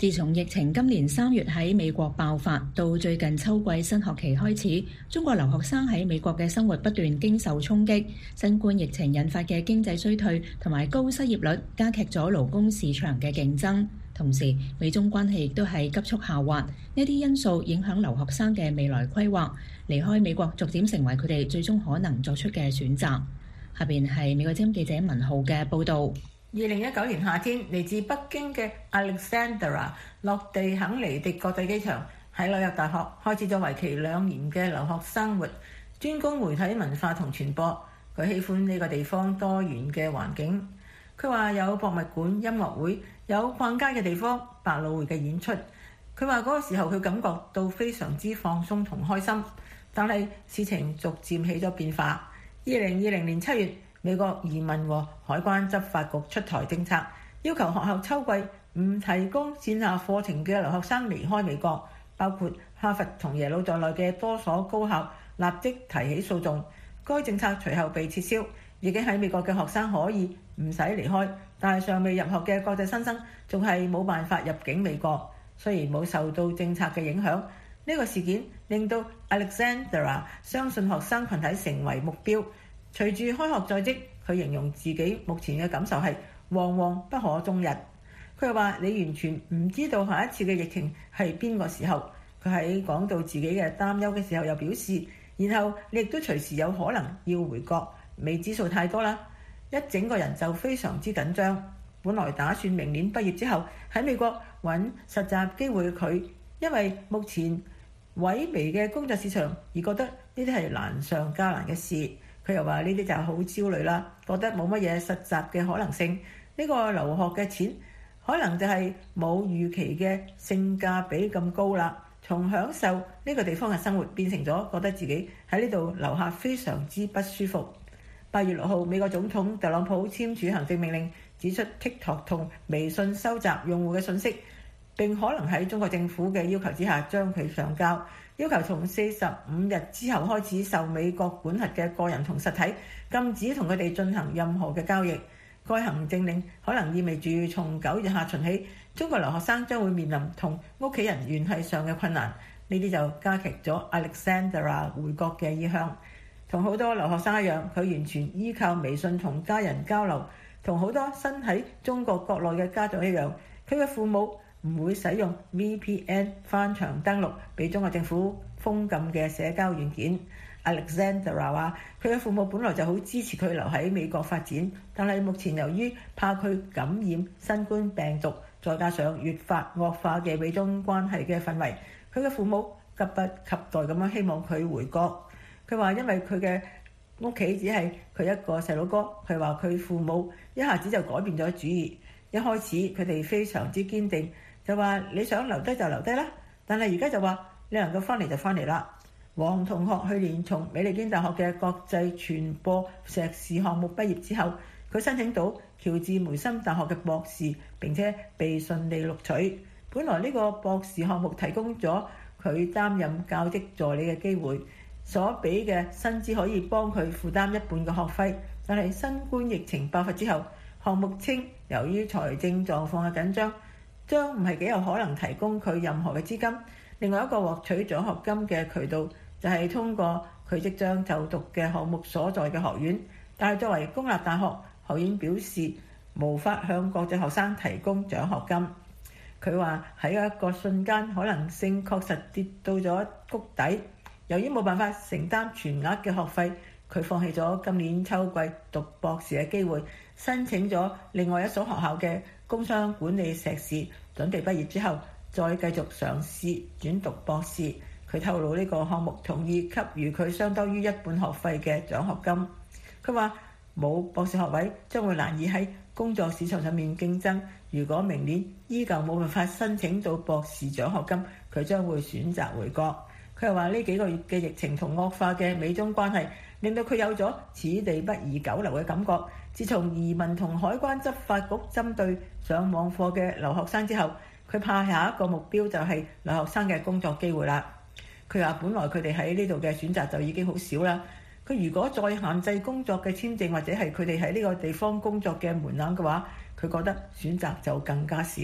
[SPEAKER 3] 自從疫情今年三月喺美國爆發，到最近秋季新學期開始，中國留學生喺美國嘅生活不斷經受衝擊。新冠疫情引發嘅經濟衰退同埋高失業率，加劇咗勞工市場嘅競爭。同時，美中關係亦都係急速下滑，呢啲因素影響留學生嘅未來規劃，離開美國逐漸成為佢哋最終可能作出嘅選擇。下邊係美國之音記者文浩嘅報導。
[SPEAKER 5] 二零一九年夏天，嚟自北京嘅 Alexandra 落地肯尼迪國際機場，喺紐約大學開始咗為期兩年嘅留學生活，專攻媒體文化同傳播。佢喜歡呢個地方多元嘅環境。佢話有博物館、音樂會，有逛街嘅地方、百老匯嘅演出。佢話嗰個時候佢感覺到非常之放鬆同開心。但係事情逐漸起咗變化。二零二零年七月，美國移民和海關執法局出台政策，要求學校秋季唔提供線下課程嘅留學生離開美國，包括哈佛同耶魯在內嘅多所高校立即提起訴訟。該政策隨後被撤銷，已經喺美國嘅學生可以唔使離開，但係尚未入學嘅國際新生仲係冇辦法入境美國。雖然冇受到政策嘅影響，呢個事件令到 Alexandra 相信學生群體成為目標。隨住開學在即，佢形容自己目前嘅感受係惶惶不可終日。佢又話：你完全唔知道下一次嘅疫情係邊個時候。佢喺講到自己嘅擔憂嘅時候，又表示，然後你亦都隨時有可能要回國，未知數太多啦，一整個人就非常之緊張。本來打算明年畢業之後喺美國揾實習機會嘅佢，因為目前萎靡嘅工作市場而覺得呢啲係難上加難嘅事。佢又話呢啲就係好焦慮啦，覺得冇乜嘢實習嘅可能性。呢個留學嘅錢可能就係冇預期嘅性價比咁高啦。從享受呢個地方嘅生活變成咗覺得自己喺呢度留下非常之不舒服。八月六號，美國總統特朗普簽署行政命令，指出 TikTok 同微信收集用戶嘅信息，並可能喺中國政府嘅要求之下將佢上交。要求從四十五日之後開始受美國管轄嘅個人同實體禁止同佢哋進行任何嘅交易。該行政令可能意味住從九月下旬起，中國留學生將會面臨同屋企人聯繫上嘅困難。呢啲就加劇咗 Alexandra 回國嘅意向。同好多留學生一樣，佢完全依靠微信同家人交流。同好多身喺中國國內嘅家長一樣，佢嘅父母唔會使用 V P N 翻牆登錄被中國政府封禁嘅社交軟件。Alexandra 話：佢嘅父母本來就好支持佢留喺美國發展，但係目前由於怕佢感染新冠病毒，再加上越發惡化嘅美中關係嘅氛圍，佢嘅父母急不及待咁樣希望佢回國。佢話因為佢嘅屋企只係佢一個細佬哥，佢話佢父母一下子就改變咗主意。一開始佢哋非常之堅定，就話你想留低就留低啦，但係而家就話你能夠翻嚟就翻嚟啦。黃同學去年從美利堅大學嘅國際傳播碩士項目畢業之後，佢申請到喬治梅森大學嘅博士，並且被順利錄取。本來呢個博士項目提供咗佢擔任教職助理嘅機會，所俾嘅薪資可以幫佢負擔一半嘅學費，但係新冠疫情爆發之後，項目稱由於財政狀況嘅緊張，將唔係幾有可能提供佢任何嘅資金。另外一個獲取獎學金嘅渠道就係通過佢即將就讀嘅項目所在嘅學院，但係作為公立大學，學院表示無法向國際學生提供獎學金。佢話喺一個瞬間，可能性確實跌到咗谷底。由於冇辦法承擔全額嘅學費，佢放棄咗今年秋季讀博士嘅機會，申請咗另外一所學校嘅工商管理碩士，準備畢業之後再繼續嘗試轉讀博士。佢透露呢個項目同意給予佢相當於一半學費嘅獎學金。佢話冇博士學位將會難以喺工作市場上面競爭。如果明年依舊冇辦法申請到博士獎學金，佢將會選擇回國。佢又話呢幾個月嘅疫情同惡化嘅美中關係，令到佢有咗此地不宜久留嘅感覺。自從移民同海關執法局針對上網課嘅留學生之後，佢怕下一個目標就係留學生嘅工作機會啦。佢話本來佢哋喺呢度嘅選擇就已經好少啦，佢如果再限制工作嘅簽證或者係佢哋喺呢個地方工作嘅門檻嘅話，佢覺得選擇就更加少。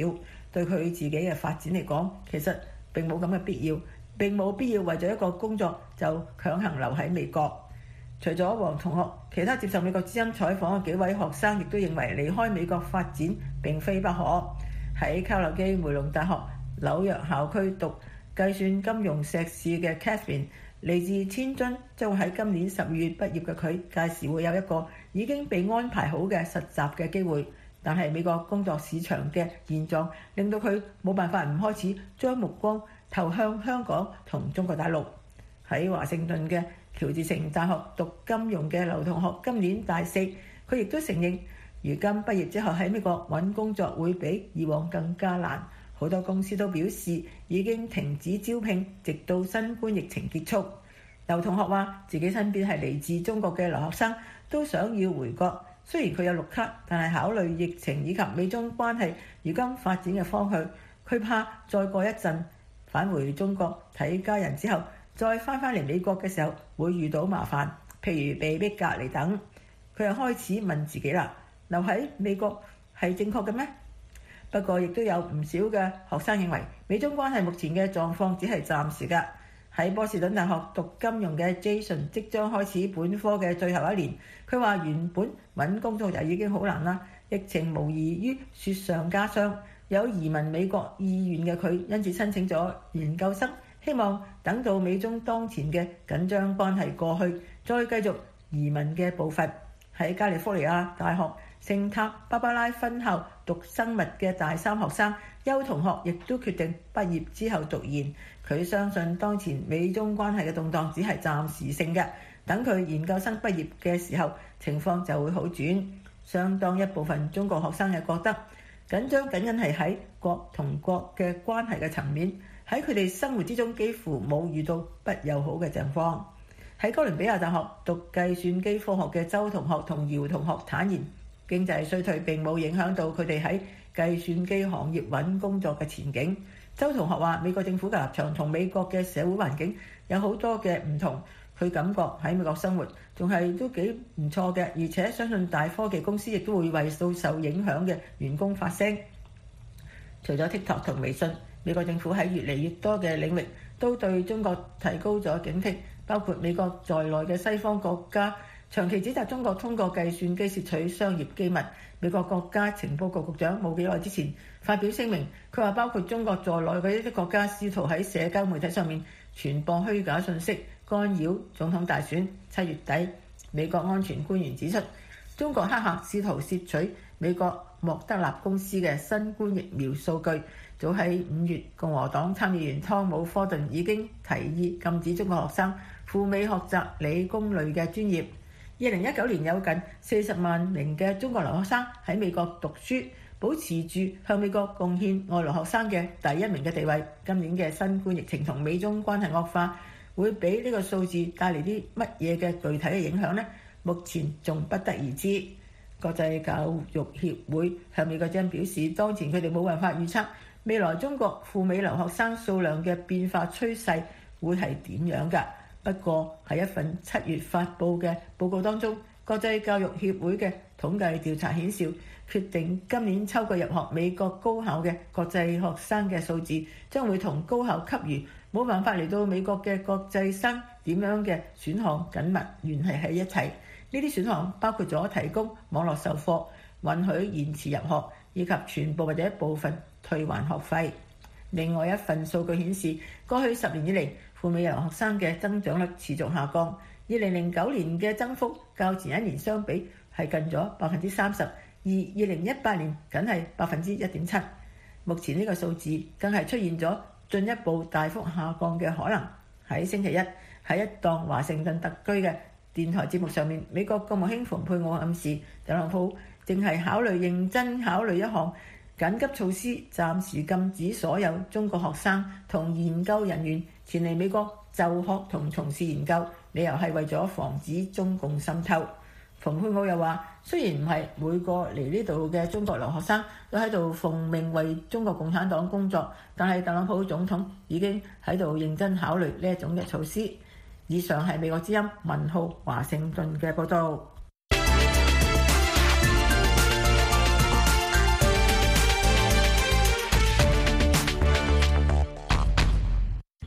[SPEAKER 5] 對佢自己嘅發展嚟講，其實並冇咁嘅必要，並冇必要為咗一個工作就強行留喺美國。除咗黃同學，其他接受美國之音採訪嘅幾位學生亦都認為離開美國發展並非不可。喺卡內基梅隆大學紐約校區讀計算金融碩士嘅 Catherine， 嚟自天津，將會喺今年十二月畢業嘅佢，屆時會有一個已經被安排好嘅實習嘅機會。但係美國工作市場嘅現狀令到佢冇辦法唔開始將目光投向香港同中國大陸。喺華盛頓嘅喬治城大學讀金融嘅劉同學今年大四，佢亦都承認，如今畢業之後喺美國揾工作會比以往更加難。好多公司都表示已經停止招聘，直到新冠疫情結束。劉同學話自己身邊係嚟自中國嘅留學生都想要回國，雖然佢有綠卡，但係考慮疫情以及美中關係如今發展嘅方向，佢怕再過一陣返回中國睇家人之後，再翻返嚟美國嘅時候會遇到麻煩，譬如被逼隔離等。佢又開始問自己啦，留喺美國係正確嘅咩？不過亦都有唔少嘅學生認為美中關係目前嘅狀況只係暫時㗎。喺波士頓大學讀金融嘅 Jason 即將開始本科嘅最後一年，佢話原本揾工作就已經好難啦，疫情無異於雪上加霜。有移民美國意願嘅佢，因此申請咗研究生，希望等到美中當前嘅緊張關係過去，再繼續移民嘅步伐。喺加利福尼亞大學聖塔芭芭拉分校讀生物嘅大三學生邱同學，亦都決定畢業之後讀研。佢相信當前美中關係嘅動盪只係暫時性嘅，等佢研究生畢業嘅時候，情況就會好轉。相當一部分中國學生又覺得緊張僅僅係喺國同國嘅關係嘅層面，喺佢哋生活之中幾乎冇遇到不友好嘅情況。喺哥倫比亞大學讀計算機科學嘅周同學同姚同學坦言，經濟衰退並冇影響到佢哋喺計算機行業揾工作嘅前景。周同學話：美國政府嘅立場同美國嘅社會環境有好多嘅唔同，佢感覺喺美國生活仲係都幾唔錯嘅，而且相信大科技公司亦都會為到受影響嘅員工發聲。除咗 TikTok 同微信，美國政府喺越嚟越多嘅領域都對中國提高咗警惕，包括美國在內嘅西方國家長期指責中國通過計算機竊取商業機密。美國國家情報局局長冇幾耐之前發表聲明，佢話包括中國在內嘅一啲國家試圖喺社交媒體上面傳播虛假信息，干擾總統大選。七月底，美國安全官員指出，中國黑客試圖竊取美國莫德納公司嘅新冠疫苗數據。早喺五月，共和黨參議員湯姆科頓已經提議禁止中國學生赴美學習理工類嘅專業。二零一九年有近四十萬名嘅中國留學生喺美國讀書，保持住向美國貢獻外來學生嘅第一名嘅地位。今年嘅新冠疫情同美中關係惡化，會俾呢個數字帶嚟啲乜嘢嘅具體嘅影響呢？目前仲不得而知。國際教育協會向美國之音表示，當前佢哋冇辦法預測未來中國赴美留學生數量嘅變化趨勢會係點樣㗎。不過喺一份七月發布嘅報告當中，國際教育協會嘅統計調查顯示，決定今年秋季入學美國高考嘅國際學生嘅數字將會同高考給予冇辦法嚟到美國嘅國際生點樣嘅選項緊密聯繫喺一齊。呢啲選項包括咗提供網絡授課、允許延遲入學以及全部或者部分退還學費。另外一份數據顯示，過去十年以嚟，赴美留學生嘅增長率持續下降。二零零九年嘅增幅較前一年相比係近咗百分之三十，而二零一八年僅係百分之一點七。目前呢個數字更係出現咗進一步大幅下降嘅可能。喺星期一，喺一檔華盛頓特區嘅電台節目上面，美國國務卿蓬佩奧暗示特朗普正係考慮認真考慮一項緊急措施，暫時禁止所有中國學生同研究人員前嚟美國就學同從事研究，理由係為咗防止中共滲透。蓬佩奧又話，雖然唔係每個嚟呢度嘅中國留學生都喺度奉命為中國共產黨工作，但係特朗普總統已經喺度認真考慮呢一種嘅措施。以上係美國之音文浩華盛頓嘅報導。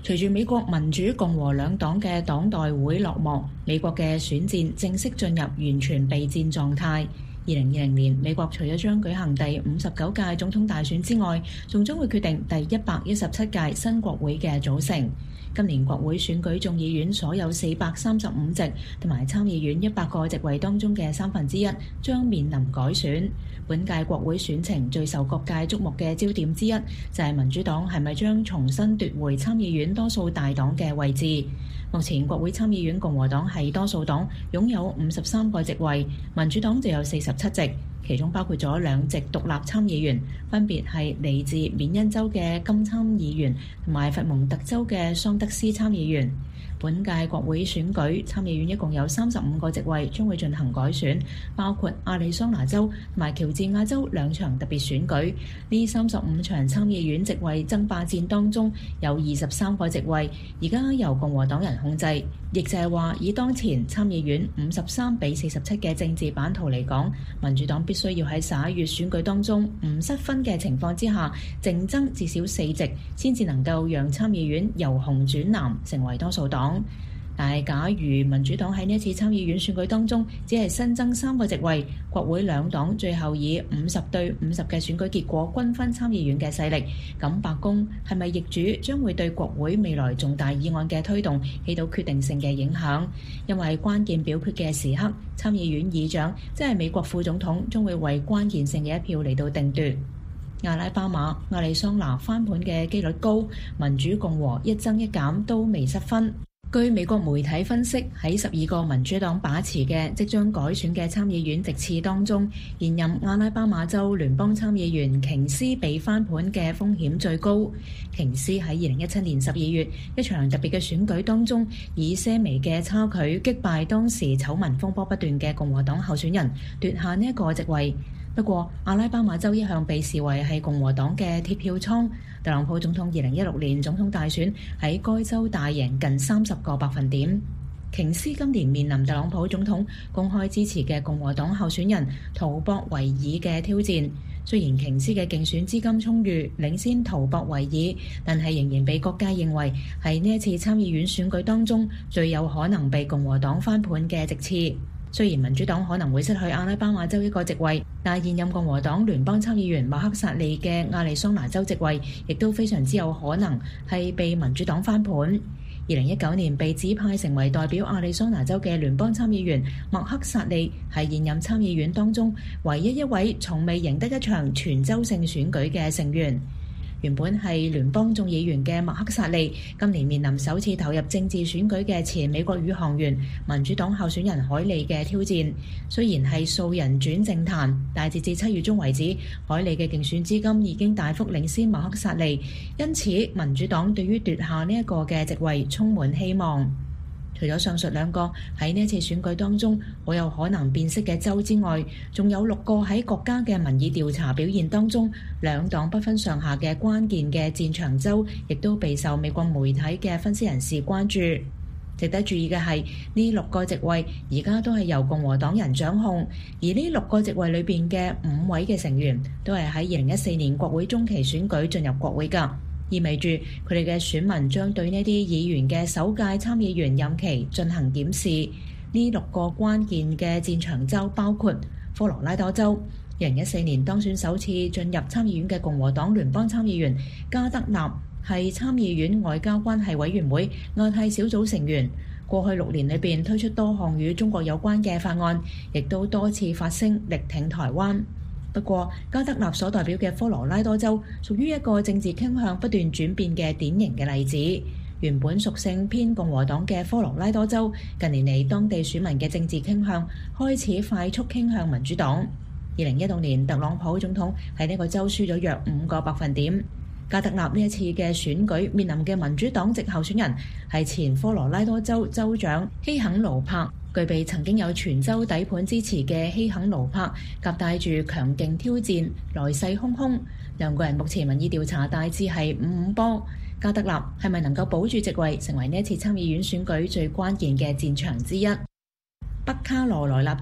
[SPEAKER 3] 隨住美國民主共和兩黨嘅黨代會落幕，美國嘅選戰正式進入完全備戰狀態。二零二零年，美國除咗將舉行第五十九屆總統大選之外，仲將會決定第一百一十七屆新國會嘅組成。今年國會選舉眾議院所有四百三十五席同埋參議院一百個席位當中嘅三分之一將面臨改選。本屆國會選情最受各界矚目嘅焦點之一就係民主黨係咪將重新奪回參議院多數大黨嘅位置。目前國會參議院共和黨係多數黨，擁有五十三個席位，民主黨就有四十七席，其中包括咗兩席獨立參議員，分別係嚟自緬因州嘅金參議員同埋佛蒙特州嘅桑德斯參議員。本屆國會選舉參議院一共有三十五個席位將會進行改選，包括亞利桑那州同埋喬治亞州兩場特別選舉。呢三十五場參議院席位爭霸戰當中，有二十三個席位而家由共和黨人控制，亦就係話以當前參議院五十三比四十七嘅政治版圖嚟講，民主黨必須要喺十一月選舉當中唔失分嘅情況之下，淨爭至少四席，先至能夠讓參議院由紅轉藍，成為多數黨。但係假如民主黨喺呢一次參議院選舉當中只係新增三個席位，國會兩黨最後以五十對五十嘅選舉結果均分參議院嘅勢力，咁白宮係咪易主將會對國會未來重大議案嘅推動起到決定性嘅影響。因為關鍵表決嘅時刻，參議院議長即係美國副總統將會為關鍵性嘅一票嚟到定奪。阿拉巴馬、亞利桑那翻盤嘅機率高，民主共和一增一減都未失分。據美國媒體分析，喺十二個民主黨把持嘅即將改選嘅參議院席次當中，現任阿拉巴馬州聯邦參議員瓊斯被翻盤嘅風險最高。瓊斯喺二零一七年十二月一場特別嘅選舉當中，以些微嘅差距擊敗當時醜聞風波不斷嘅共和黨候選人，奪下呢一個席位。不過，阿拉巴馬州一向被視為係共和黨嘅鐵票倉。特朗普總統二零一六年總統大選喺該州大贏近三十個百分點。瓊斯今年面臨特朗普總統公開支持嘅共和黨候選人圖博維爾嘅挑戰。雖然瓊斯嘅競選資金充裕，領先圖博維爾，但係仍然被各界認為係呢一次參議院選舉當中最有可能被共和黨翻盤嘅席次。雖然民主黨可能會失去阿拉巴馬州一個席位，但現任共和黨聯邦參議員馬克薩利嘅亞利桑那州席位，亦都非常之有可能係被民主黨翻盤。二零一九年被指派成為代表亞利桑那州嘅聯邦參議員麥克薩利，係現任參議院當中唯一一位從未贏得一場全州性選舉嘅成員。原本係聯邦眾議員嘅麥克薩利，今年面臨首次投入政治選舉嘅前美國宇航員民主黨候選人海利嘅挑戰。雖然係數人轉政壇，但截至七月中為止，海利嘅競選資金已經大幅領先麥克薩利，因此民主黨對於奪下呢一個嘅席位充滿希望。除咗上述兩個喺呢一次選舉當中好有可能變色嘅州之外，仲有六個喺國家嘅民意調查表現當中兩黨不分上下嘅關鍵嘅戰場州，亦都備受美國媒體嘅分析人士關注。值得注意嘅係，呢六個席位而家都係由共和黨人掌控，而呢六個席位裏邊嘅五位嘅成員都係喺二零一四年國會中期選舉進入國會㗎。意味住佢哋嘅選民將對呢啲議員嘅首屆參議員任期進行檢視。呢六個關鍵嘅戰場州包括科羅拉多州，二零一四年當選首次進入參議院嘅共和黨聯邦參議員加德納係參議院外交關係委員會亞太小組成員，過去六年裏邊推出多項與中國有關嘅法案，亦都多次發聲力挺台灣。不過，加德納所代表嘅科羅拉多州屬於一個政治傾向不斷轉變嘅典型嘅例子。原本屬性偏共和黨嘅科羅拉多州，近年嚟當地選民嘅政治傾向開始快速傾向民主黨。二零一六年，特朗普總統喺呢個州輸咗約五個百分點。加德納呢一次嘅選舉面臨嘅民主黨籍候選人係前科羅拉多州州長希肯盧柏。具備曾經有全州底盤支持嘅希肯盧柏，夾帶住強勁挑戰，來勢洶洶。兩個人目前民意調查大致係五五波。加德納係咪能夠保住席位，成為呢一次參議院選舉最關鍵嘅戰場之一？北卡羅來納州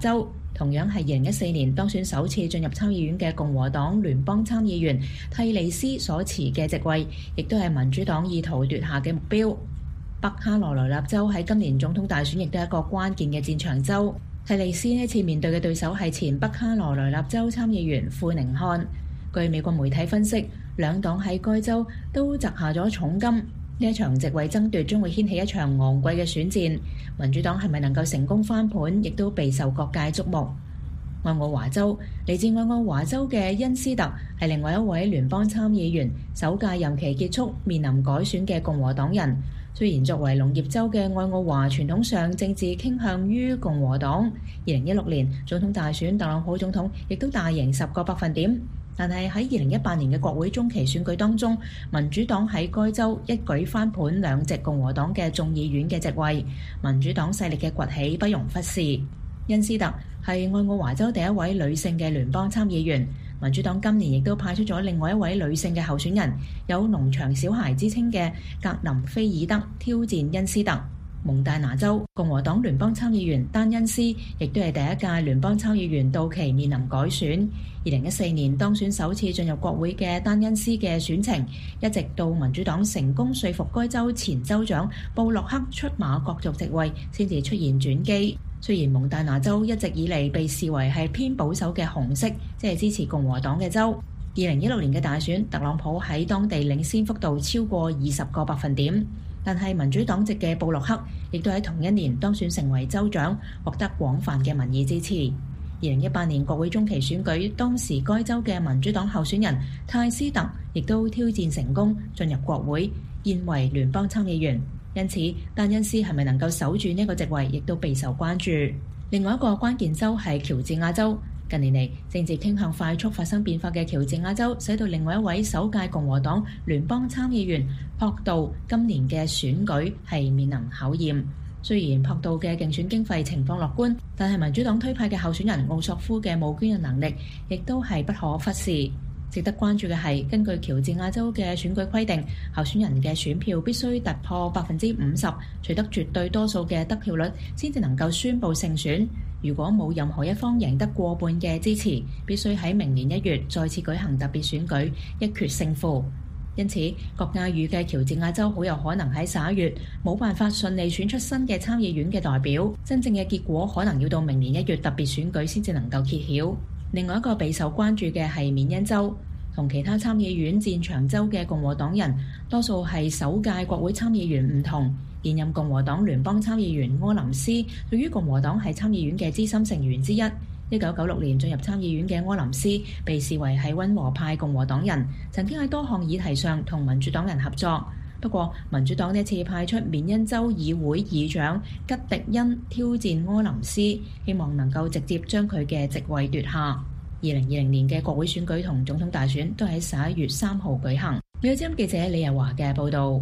[SPEAKER 3] 同樣係二零一四年當選首次進入參議院嘅共和黨聯邦參議員蒂利斯所持嘅席位，亦都係民主黨意圖奪下嘅目標。北卡羅來納州喺今年總統大選亦都係一個關鍵嘅戰場州。蒂利斯呢次面對嘅對手係前北卡羅來納州參議員庫寧漢。據美國媒體分析，兩黨喺該州都擲下咗重金，呢一場席位爭奪將會掀起一場昂貴嘅選戰。民主黨係咪能夠成功翻盤，亦都備受各界矚目。愛奧華州，嚟自愛奧華州嘅恩斯特係另外一位聯邦參議員，首屆任期結束，面臨改選嘅共和黨人。雖然作為農業州嘅愛奧華傳統上政治傾向於共和黨，二零一六年總統大選特朗普總統亦都大贏十個百分點，但係喺二零一八年嘅國會中期選舉當中，民主黨喺該州一舉翻盤兩席共和黨嘅眾議院嘅席位，民主黨勢力嘅崛起不容忽視。恩斯特係愛奧華州第一位女性嘅聯邦參議員。民主黨今年亦都派出咗另外一位女性嘅候選人，有農場小孩之稱嘅格林菲爾德挑戰恩斯特。蒙大拿州共和黨聯邦參議員丹恩斯亦都係第一屆聯邦參議員到期面臨改選。二零一四年當選首次進入國會嘅丹恩斯嘅選情，一直到民主黨成功說服該州前州長布洛克出馬角逐席位，先至出現轉機。雖然蒙大拿州一直以嚟被視為係偏保守嘅紅色，即係支持共和黨嘅州。二零一六年嘅大選，特朗普喺當地領先幅度超過二十個百分點，但係民主黨籍嘅布洛克亦都喺同一年當選成為州長，獲得廣泛嘅民意支持。二零一八年國會中期選舉，當時該州嘅民主黨候選人泰斯特亦都挑戰成功進入國會，現為聯邦參議員。因此，丹恩斯係咪能夠守住呢個席位，亦都備受關注。另外一個關鍵州係喬治亞州。近年嚟，政治傾向快速發生變化嘅喬治亞州，使到另外一位首屆共和黨聯邦參議員朴道今年嘅選舉係面臨考驗。雖然朴道嘅競選經費情況樂觀，但係民主黨推派嘅候選人奧索夫嘅募捐嘅能力，亦都係不可忽視。值得關注嘅係，根據喬治亞州嘅選舉規定，候選人嘅選票必須突破百分之五十，取得絕對多數嘅得票率，先至能夠宣佈勝選。如果冇任何一方贏得過半嘅支持，必須喺明年一月再次舉行特別選舉，一決勝負。因此，各界預計喬治亞州好有可能喺十一月冇辦法順利選出新嘅參議院嘅代表，真正嘅結果可能要到明年一月特別選舉先至能夠揭曉。另外一個備受關注嘅係緬因州，同其他參議院戰場州嘅共和黨人，多數係首屆國會參議員唔同。現任共和黨聯邦參議員柯林斯，對於共和黨係參議院嘅資深成員之一。一九九六年進入參議院嘅柯林斯，被視為係溫和派共和黨人，曾經喺多項議題上同民主黨人合作。不過，民主黨呢次派出緬因州議會議長吉迪恩挑戰柯林斯，希望能夠直接將佢嘅席位奪下。二零二零年嘅國會選舉同總統大選都喺十一月三號舉行。美國之音記者李日華嘅報導。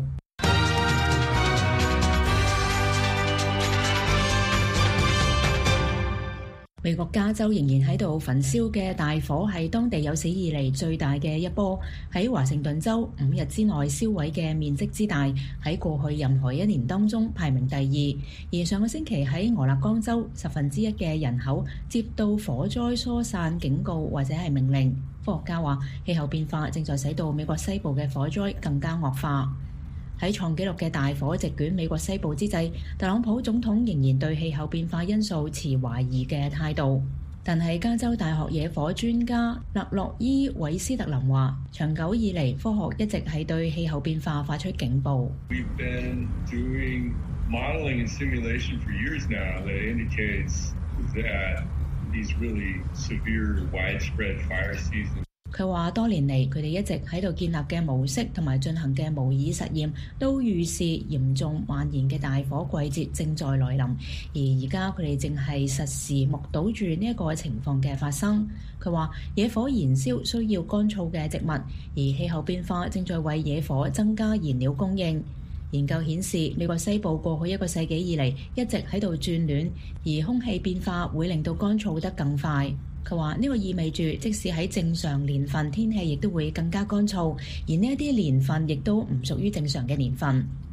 [SPEAKER 3] 美國加州仍然喺度焚燒嘅大火係當地有史以嚟最大嘅一波，喺華盛頓州五日之內燒毀嘅面積之大，喺過去任何一年當中排名第二。而上個星期喺俄勒岡州，十分之一嘅人口接到火災疏散警告或者係命令。科學家話，氣候變化正在使到美國西部嘅火災更加惡化。喺創紀錄嘅大火席捲美國西部之際，特朗普總統仍然對氣候變化因素持懷疑嘅態度。但係加州大學野火專家勒洛伊韋斯特林話，長久以嚟科學一直係對氣候變化發出警報。
[SPEAKER 7] We've been doing modeling and simulation for years now that indicates that these really severe widespread fire seasons。
[SPEAKER 3] 佢話多年嚟，佢哋一直喺度建立嘅模式同埋進行嘅模擬實驗，都預示嚴重蔓延嘅大火季節正在來臨。而而家佢哋正係實時目睹住呢一個情況嘅發生。佢話野火燃燒需要乾燥嘅植物，而氣候變化正在為野火增加燃料供應。研究顯示，美國西部過去一個世紀以嚟一直喺度轉暖，而空氣變化會令到乾燥得更快。佢話呢個意味住，即使喺正常年份，天氣亦都會更加乾燥，而呢一啲年份亦都唔屬於正常嘅年份。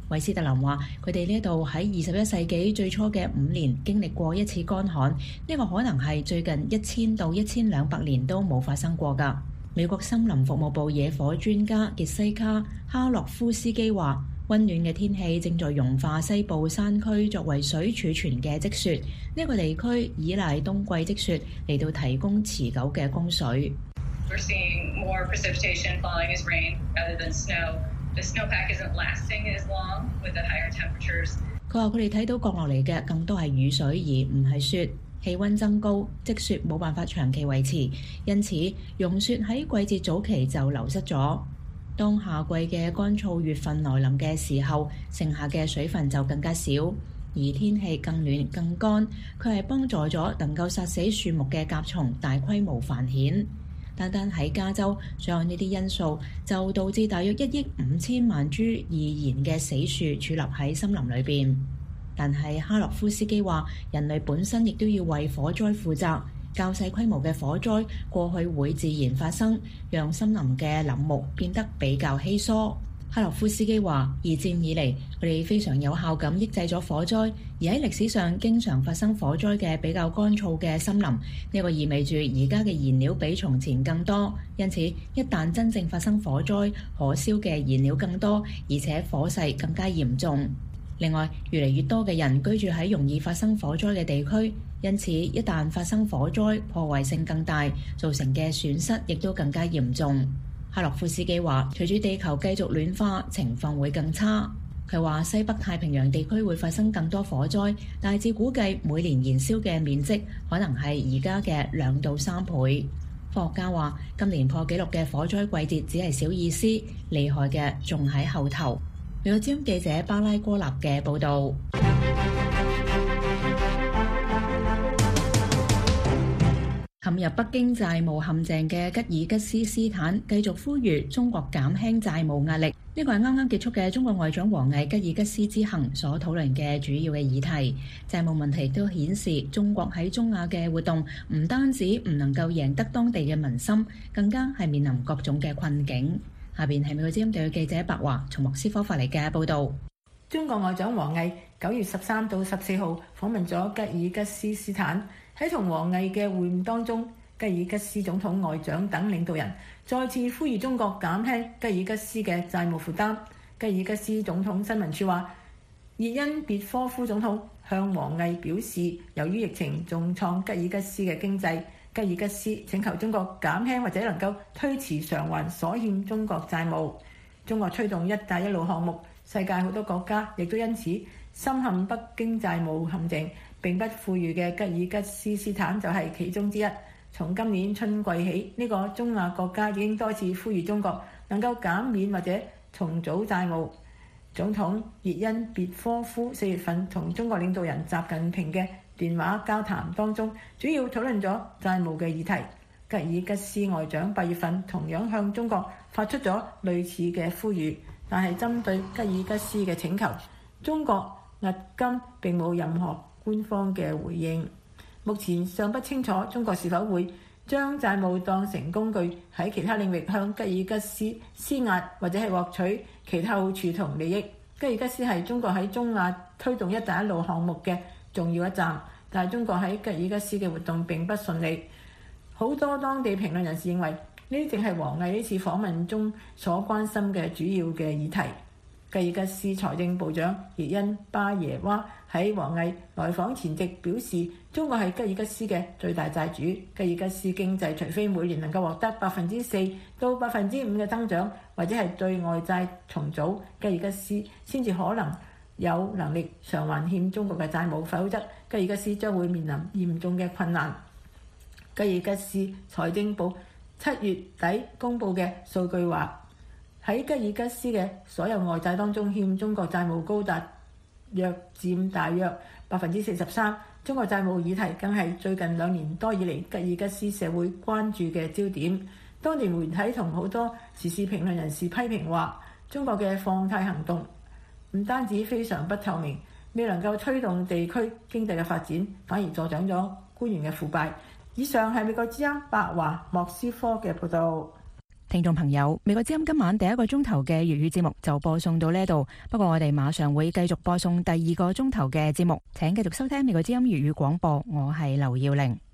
[SPEAKER 3] 韋斯特林話：佢哋呢度喺二十一世紀最初嘅五年經歷過一次乾旱，呢個可能係最近一千到一千兩百年都冇發生過㗎。美國森林服務部野火專家傑西卡·哈洛夫斯基話：溫暖嘅天氣正在融化西部山區作為水儲存嘅積雪，呢個地區依賴冬季積雪嚟到提供持久嘅供水。
[SPEAKER 8] We're seeing more precipitation falling as rain rather than snow. The snowpack isn't lasting as long with the higher temperatures.
[SPEAKER 3] 佢話：佢哋睇到降落嚟嘅更多係雨水，而唔係雪。氣温增高，積雪冇辦法長期維持，因此融雪喺季節早期就流失咗。當夏季嘅乾燥月份來臨嘅時候，剩下嘅水分就更加少，而天氣更暖更乾，佢係幫助咗能夠殺死樹木嘅甲蟲大規模繁衍。單單喺加州，所有呢啲因素就導致大約一億五千萬株易燃嘅死樹矗立喺森林裏邊。但係哈洛夫斯基話，人類本身亦都要為火災負責。較細規模嘅火災過去會自然發生，讓森林嘅林木變得比較稀疏。哈洛夫斯基話：二戰以嚟，佢哋非常有效咁抑制咗火災，而喺歷史上經常發生火災嘅比較乾燥嘅森林，呢個意味住而家嘅燃料比從前更多。因此，一旦真正發生火災，可燒嘅燃料更多，而且火勢更加嚴重。另外，越嚟越多嘅人居住喺容易發生火災嘅地區，因此一旦發生火災，破壞性更大，造成嘅損失亦都更加嚴重。哈洛夫斯基話：隨住地球繼續暖化，情況會更差。佢話西北太平洋地區會發生更多火災，大致估計每年燃燒嘅面積可能係而家嘅兩到三倍。科學家話：今年破紀錄嘅火災季節只係小意思，厲害嘅仲喺後頭。美國之音記者巴拉哥納嘅報導。陷入北京債務陷阱嘅吉爾吉斯斯坦繼續呼籲中國減輕債務壓力。呢個係啱啱結束嘅中國外長王毅吉爾吉斯之行所討論嘅主要嘅議題。債務問題亦都顯示中國喺中亞嘅活動唔單止唔能夠贏得當地嘅民心，更加係面臨各種嘅困境。下邊係美國之音隊嘅記者白華從莫斯科發嚟嘅報導。
[SPEAKER 5] 中國外長王毅九月十三到十四號訪問咗吉爾吉斯斯坦。喺同王毅嘅會晤當中，吉爾吉斯總統、外長等領導人再次呼籲中國減輕吉爾吉斯嘅債務負擔。吉爾吉斯總統新聞處話，熱恩別科夫總統向王毅表示，由於疫情重創吉爾吉斯嘅經濟，吉爾吉斯請求中國減輕或者能夠推遲償還所欠中國債務。中國推動一帶一路項目，世界好多國家亦都因此深陷北京債務陷阱。並不富裕嘅吉爾吉斯斯坦就係其中之一。從今年春季起，呢個中亞國家已經多次呼籲中國能夠減免或者重組債務。總統熱恩別科夫四月份同中國領導人習近平嘅電話交談當中，主要討論咗債務嘅議題。吉爾吉斯外長八月份同樣向中國發出咗類似嘅呼籲，但係針對吉爾吉斯嘅請求，中國迄今並冇任何官方嘅回應。目前尚不清楚中國是否會將債務當成工具喺其他領域向吉爾吉斯施壓，或者係獲取其他好處同利益。吉爾吉斯係中國喺中亞推動一帶一路項目嘅重要一站，但係中國喺吉爾吉斯嘅活動並不順利。好多當地評論人士認為，呢啲正係王毅呢次訪問中所關心嘅主要嘅議題。吉爾吉斯財政部長熱恩巴耶娃喺王毅來訪前夕表示，中國係吉爾吉斯嘅最大債主。吉爾吉斯經濟除非每年能夠獲得百分之四到百分之五嘅增長，或者係對外債重組，吉爾吉斯先至可能有能力償還欠中國嘅債務，否則吉爾吉斯將會面臨嚴重嘅困難。吉爾吉斯財政部七月底公佈嘅數據話，喺吉爾吉斯嘅所有外債當中，欠中國債務高達約佔大約百分之四十三。中國債務議題更係最近兩年多以嚟吉爾吉斯社會關注嘅焦點。當地媒體同好多時事評論人士批評話，中國嘅放貸行動唔單止非常不透明，未能夠推動地區經濟嘅發展，反而助長咗官員嘅腐敗。以上係美國之音白華莫斯科嘅報導。
[SPEAKER 3] 聽眾朋友，美國之音今晚第一個鐘頭嘅粵語節目就播送到呢度，不過我哋馬上會繼續播送第二個鐘頭嘅節目，請繼續收聽美國之音粵語廣播，我係劉耀玲。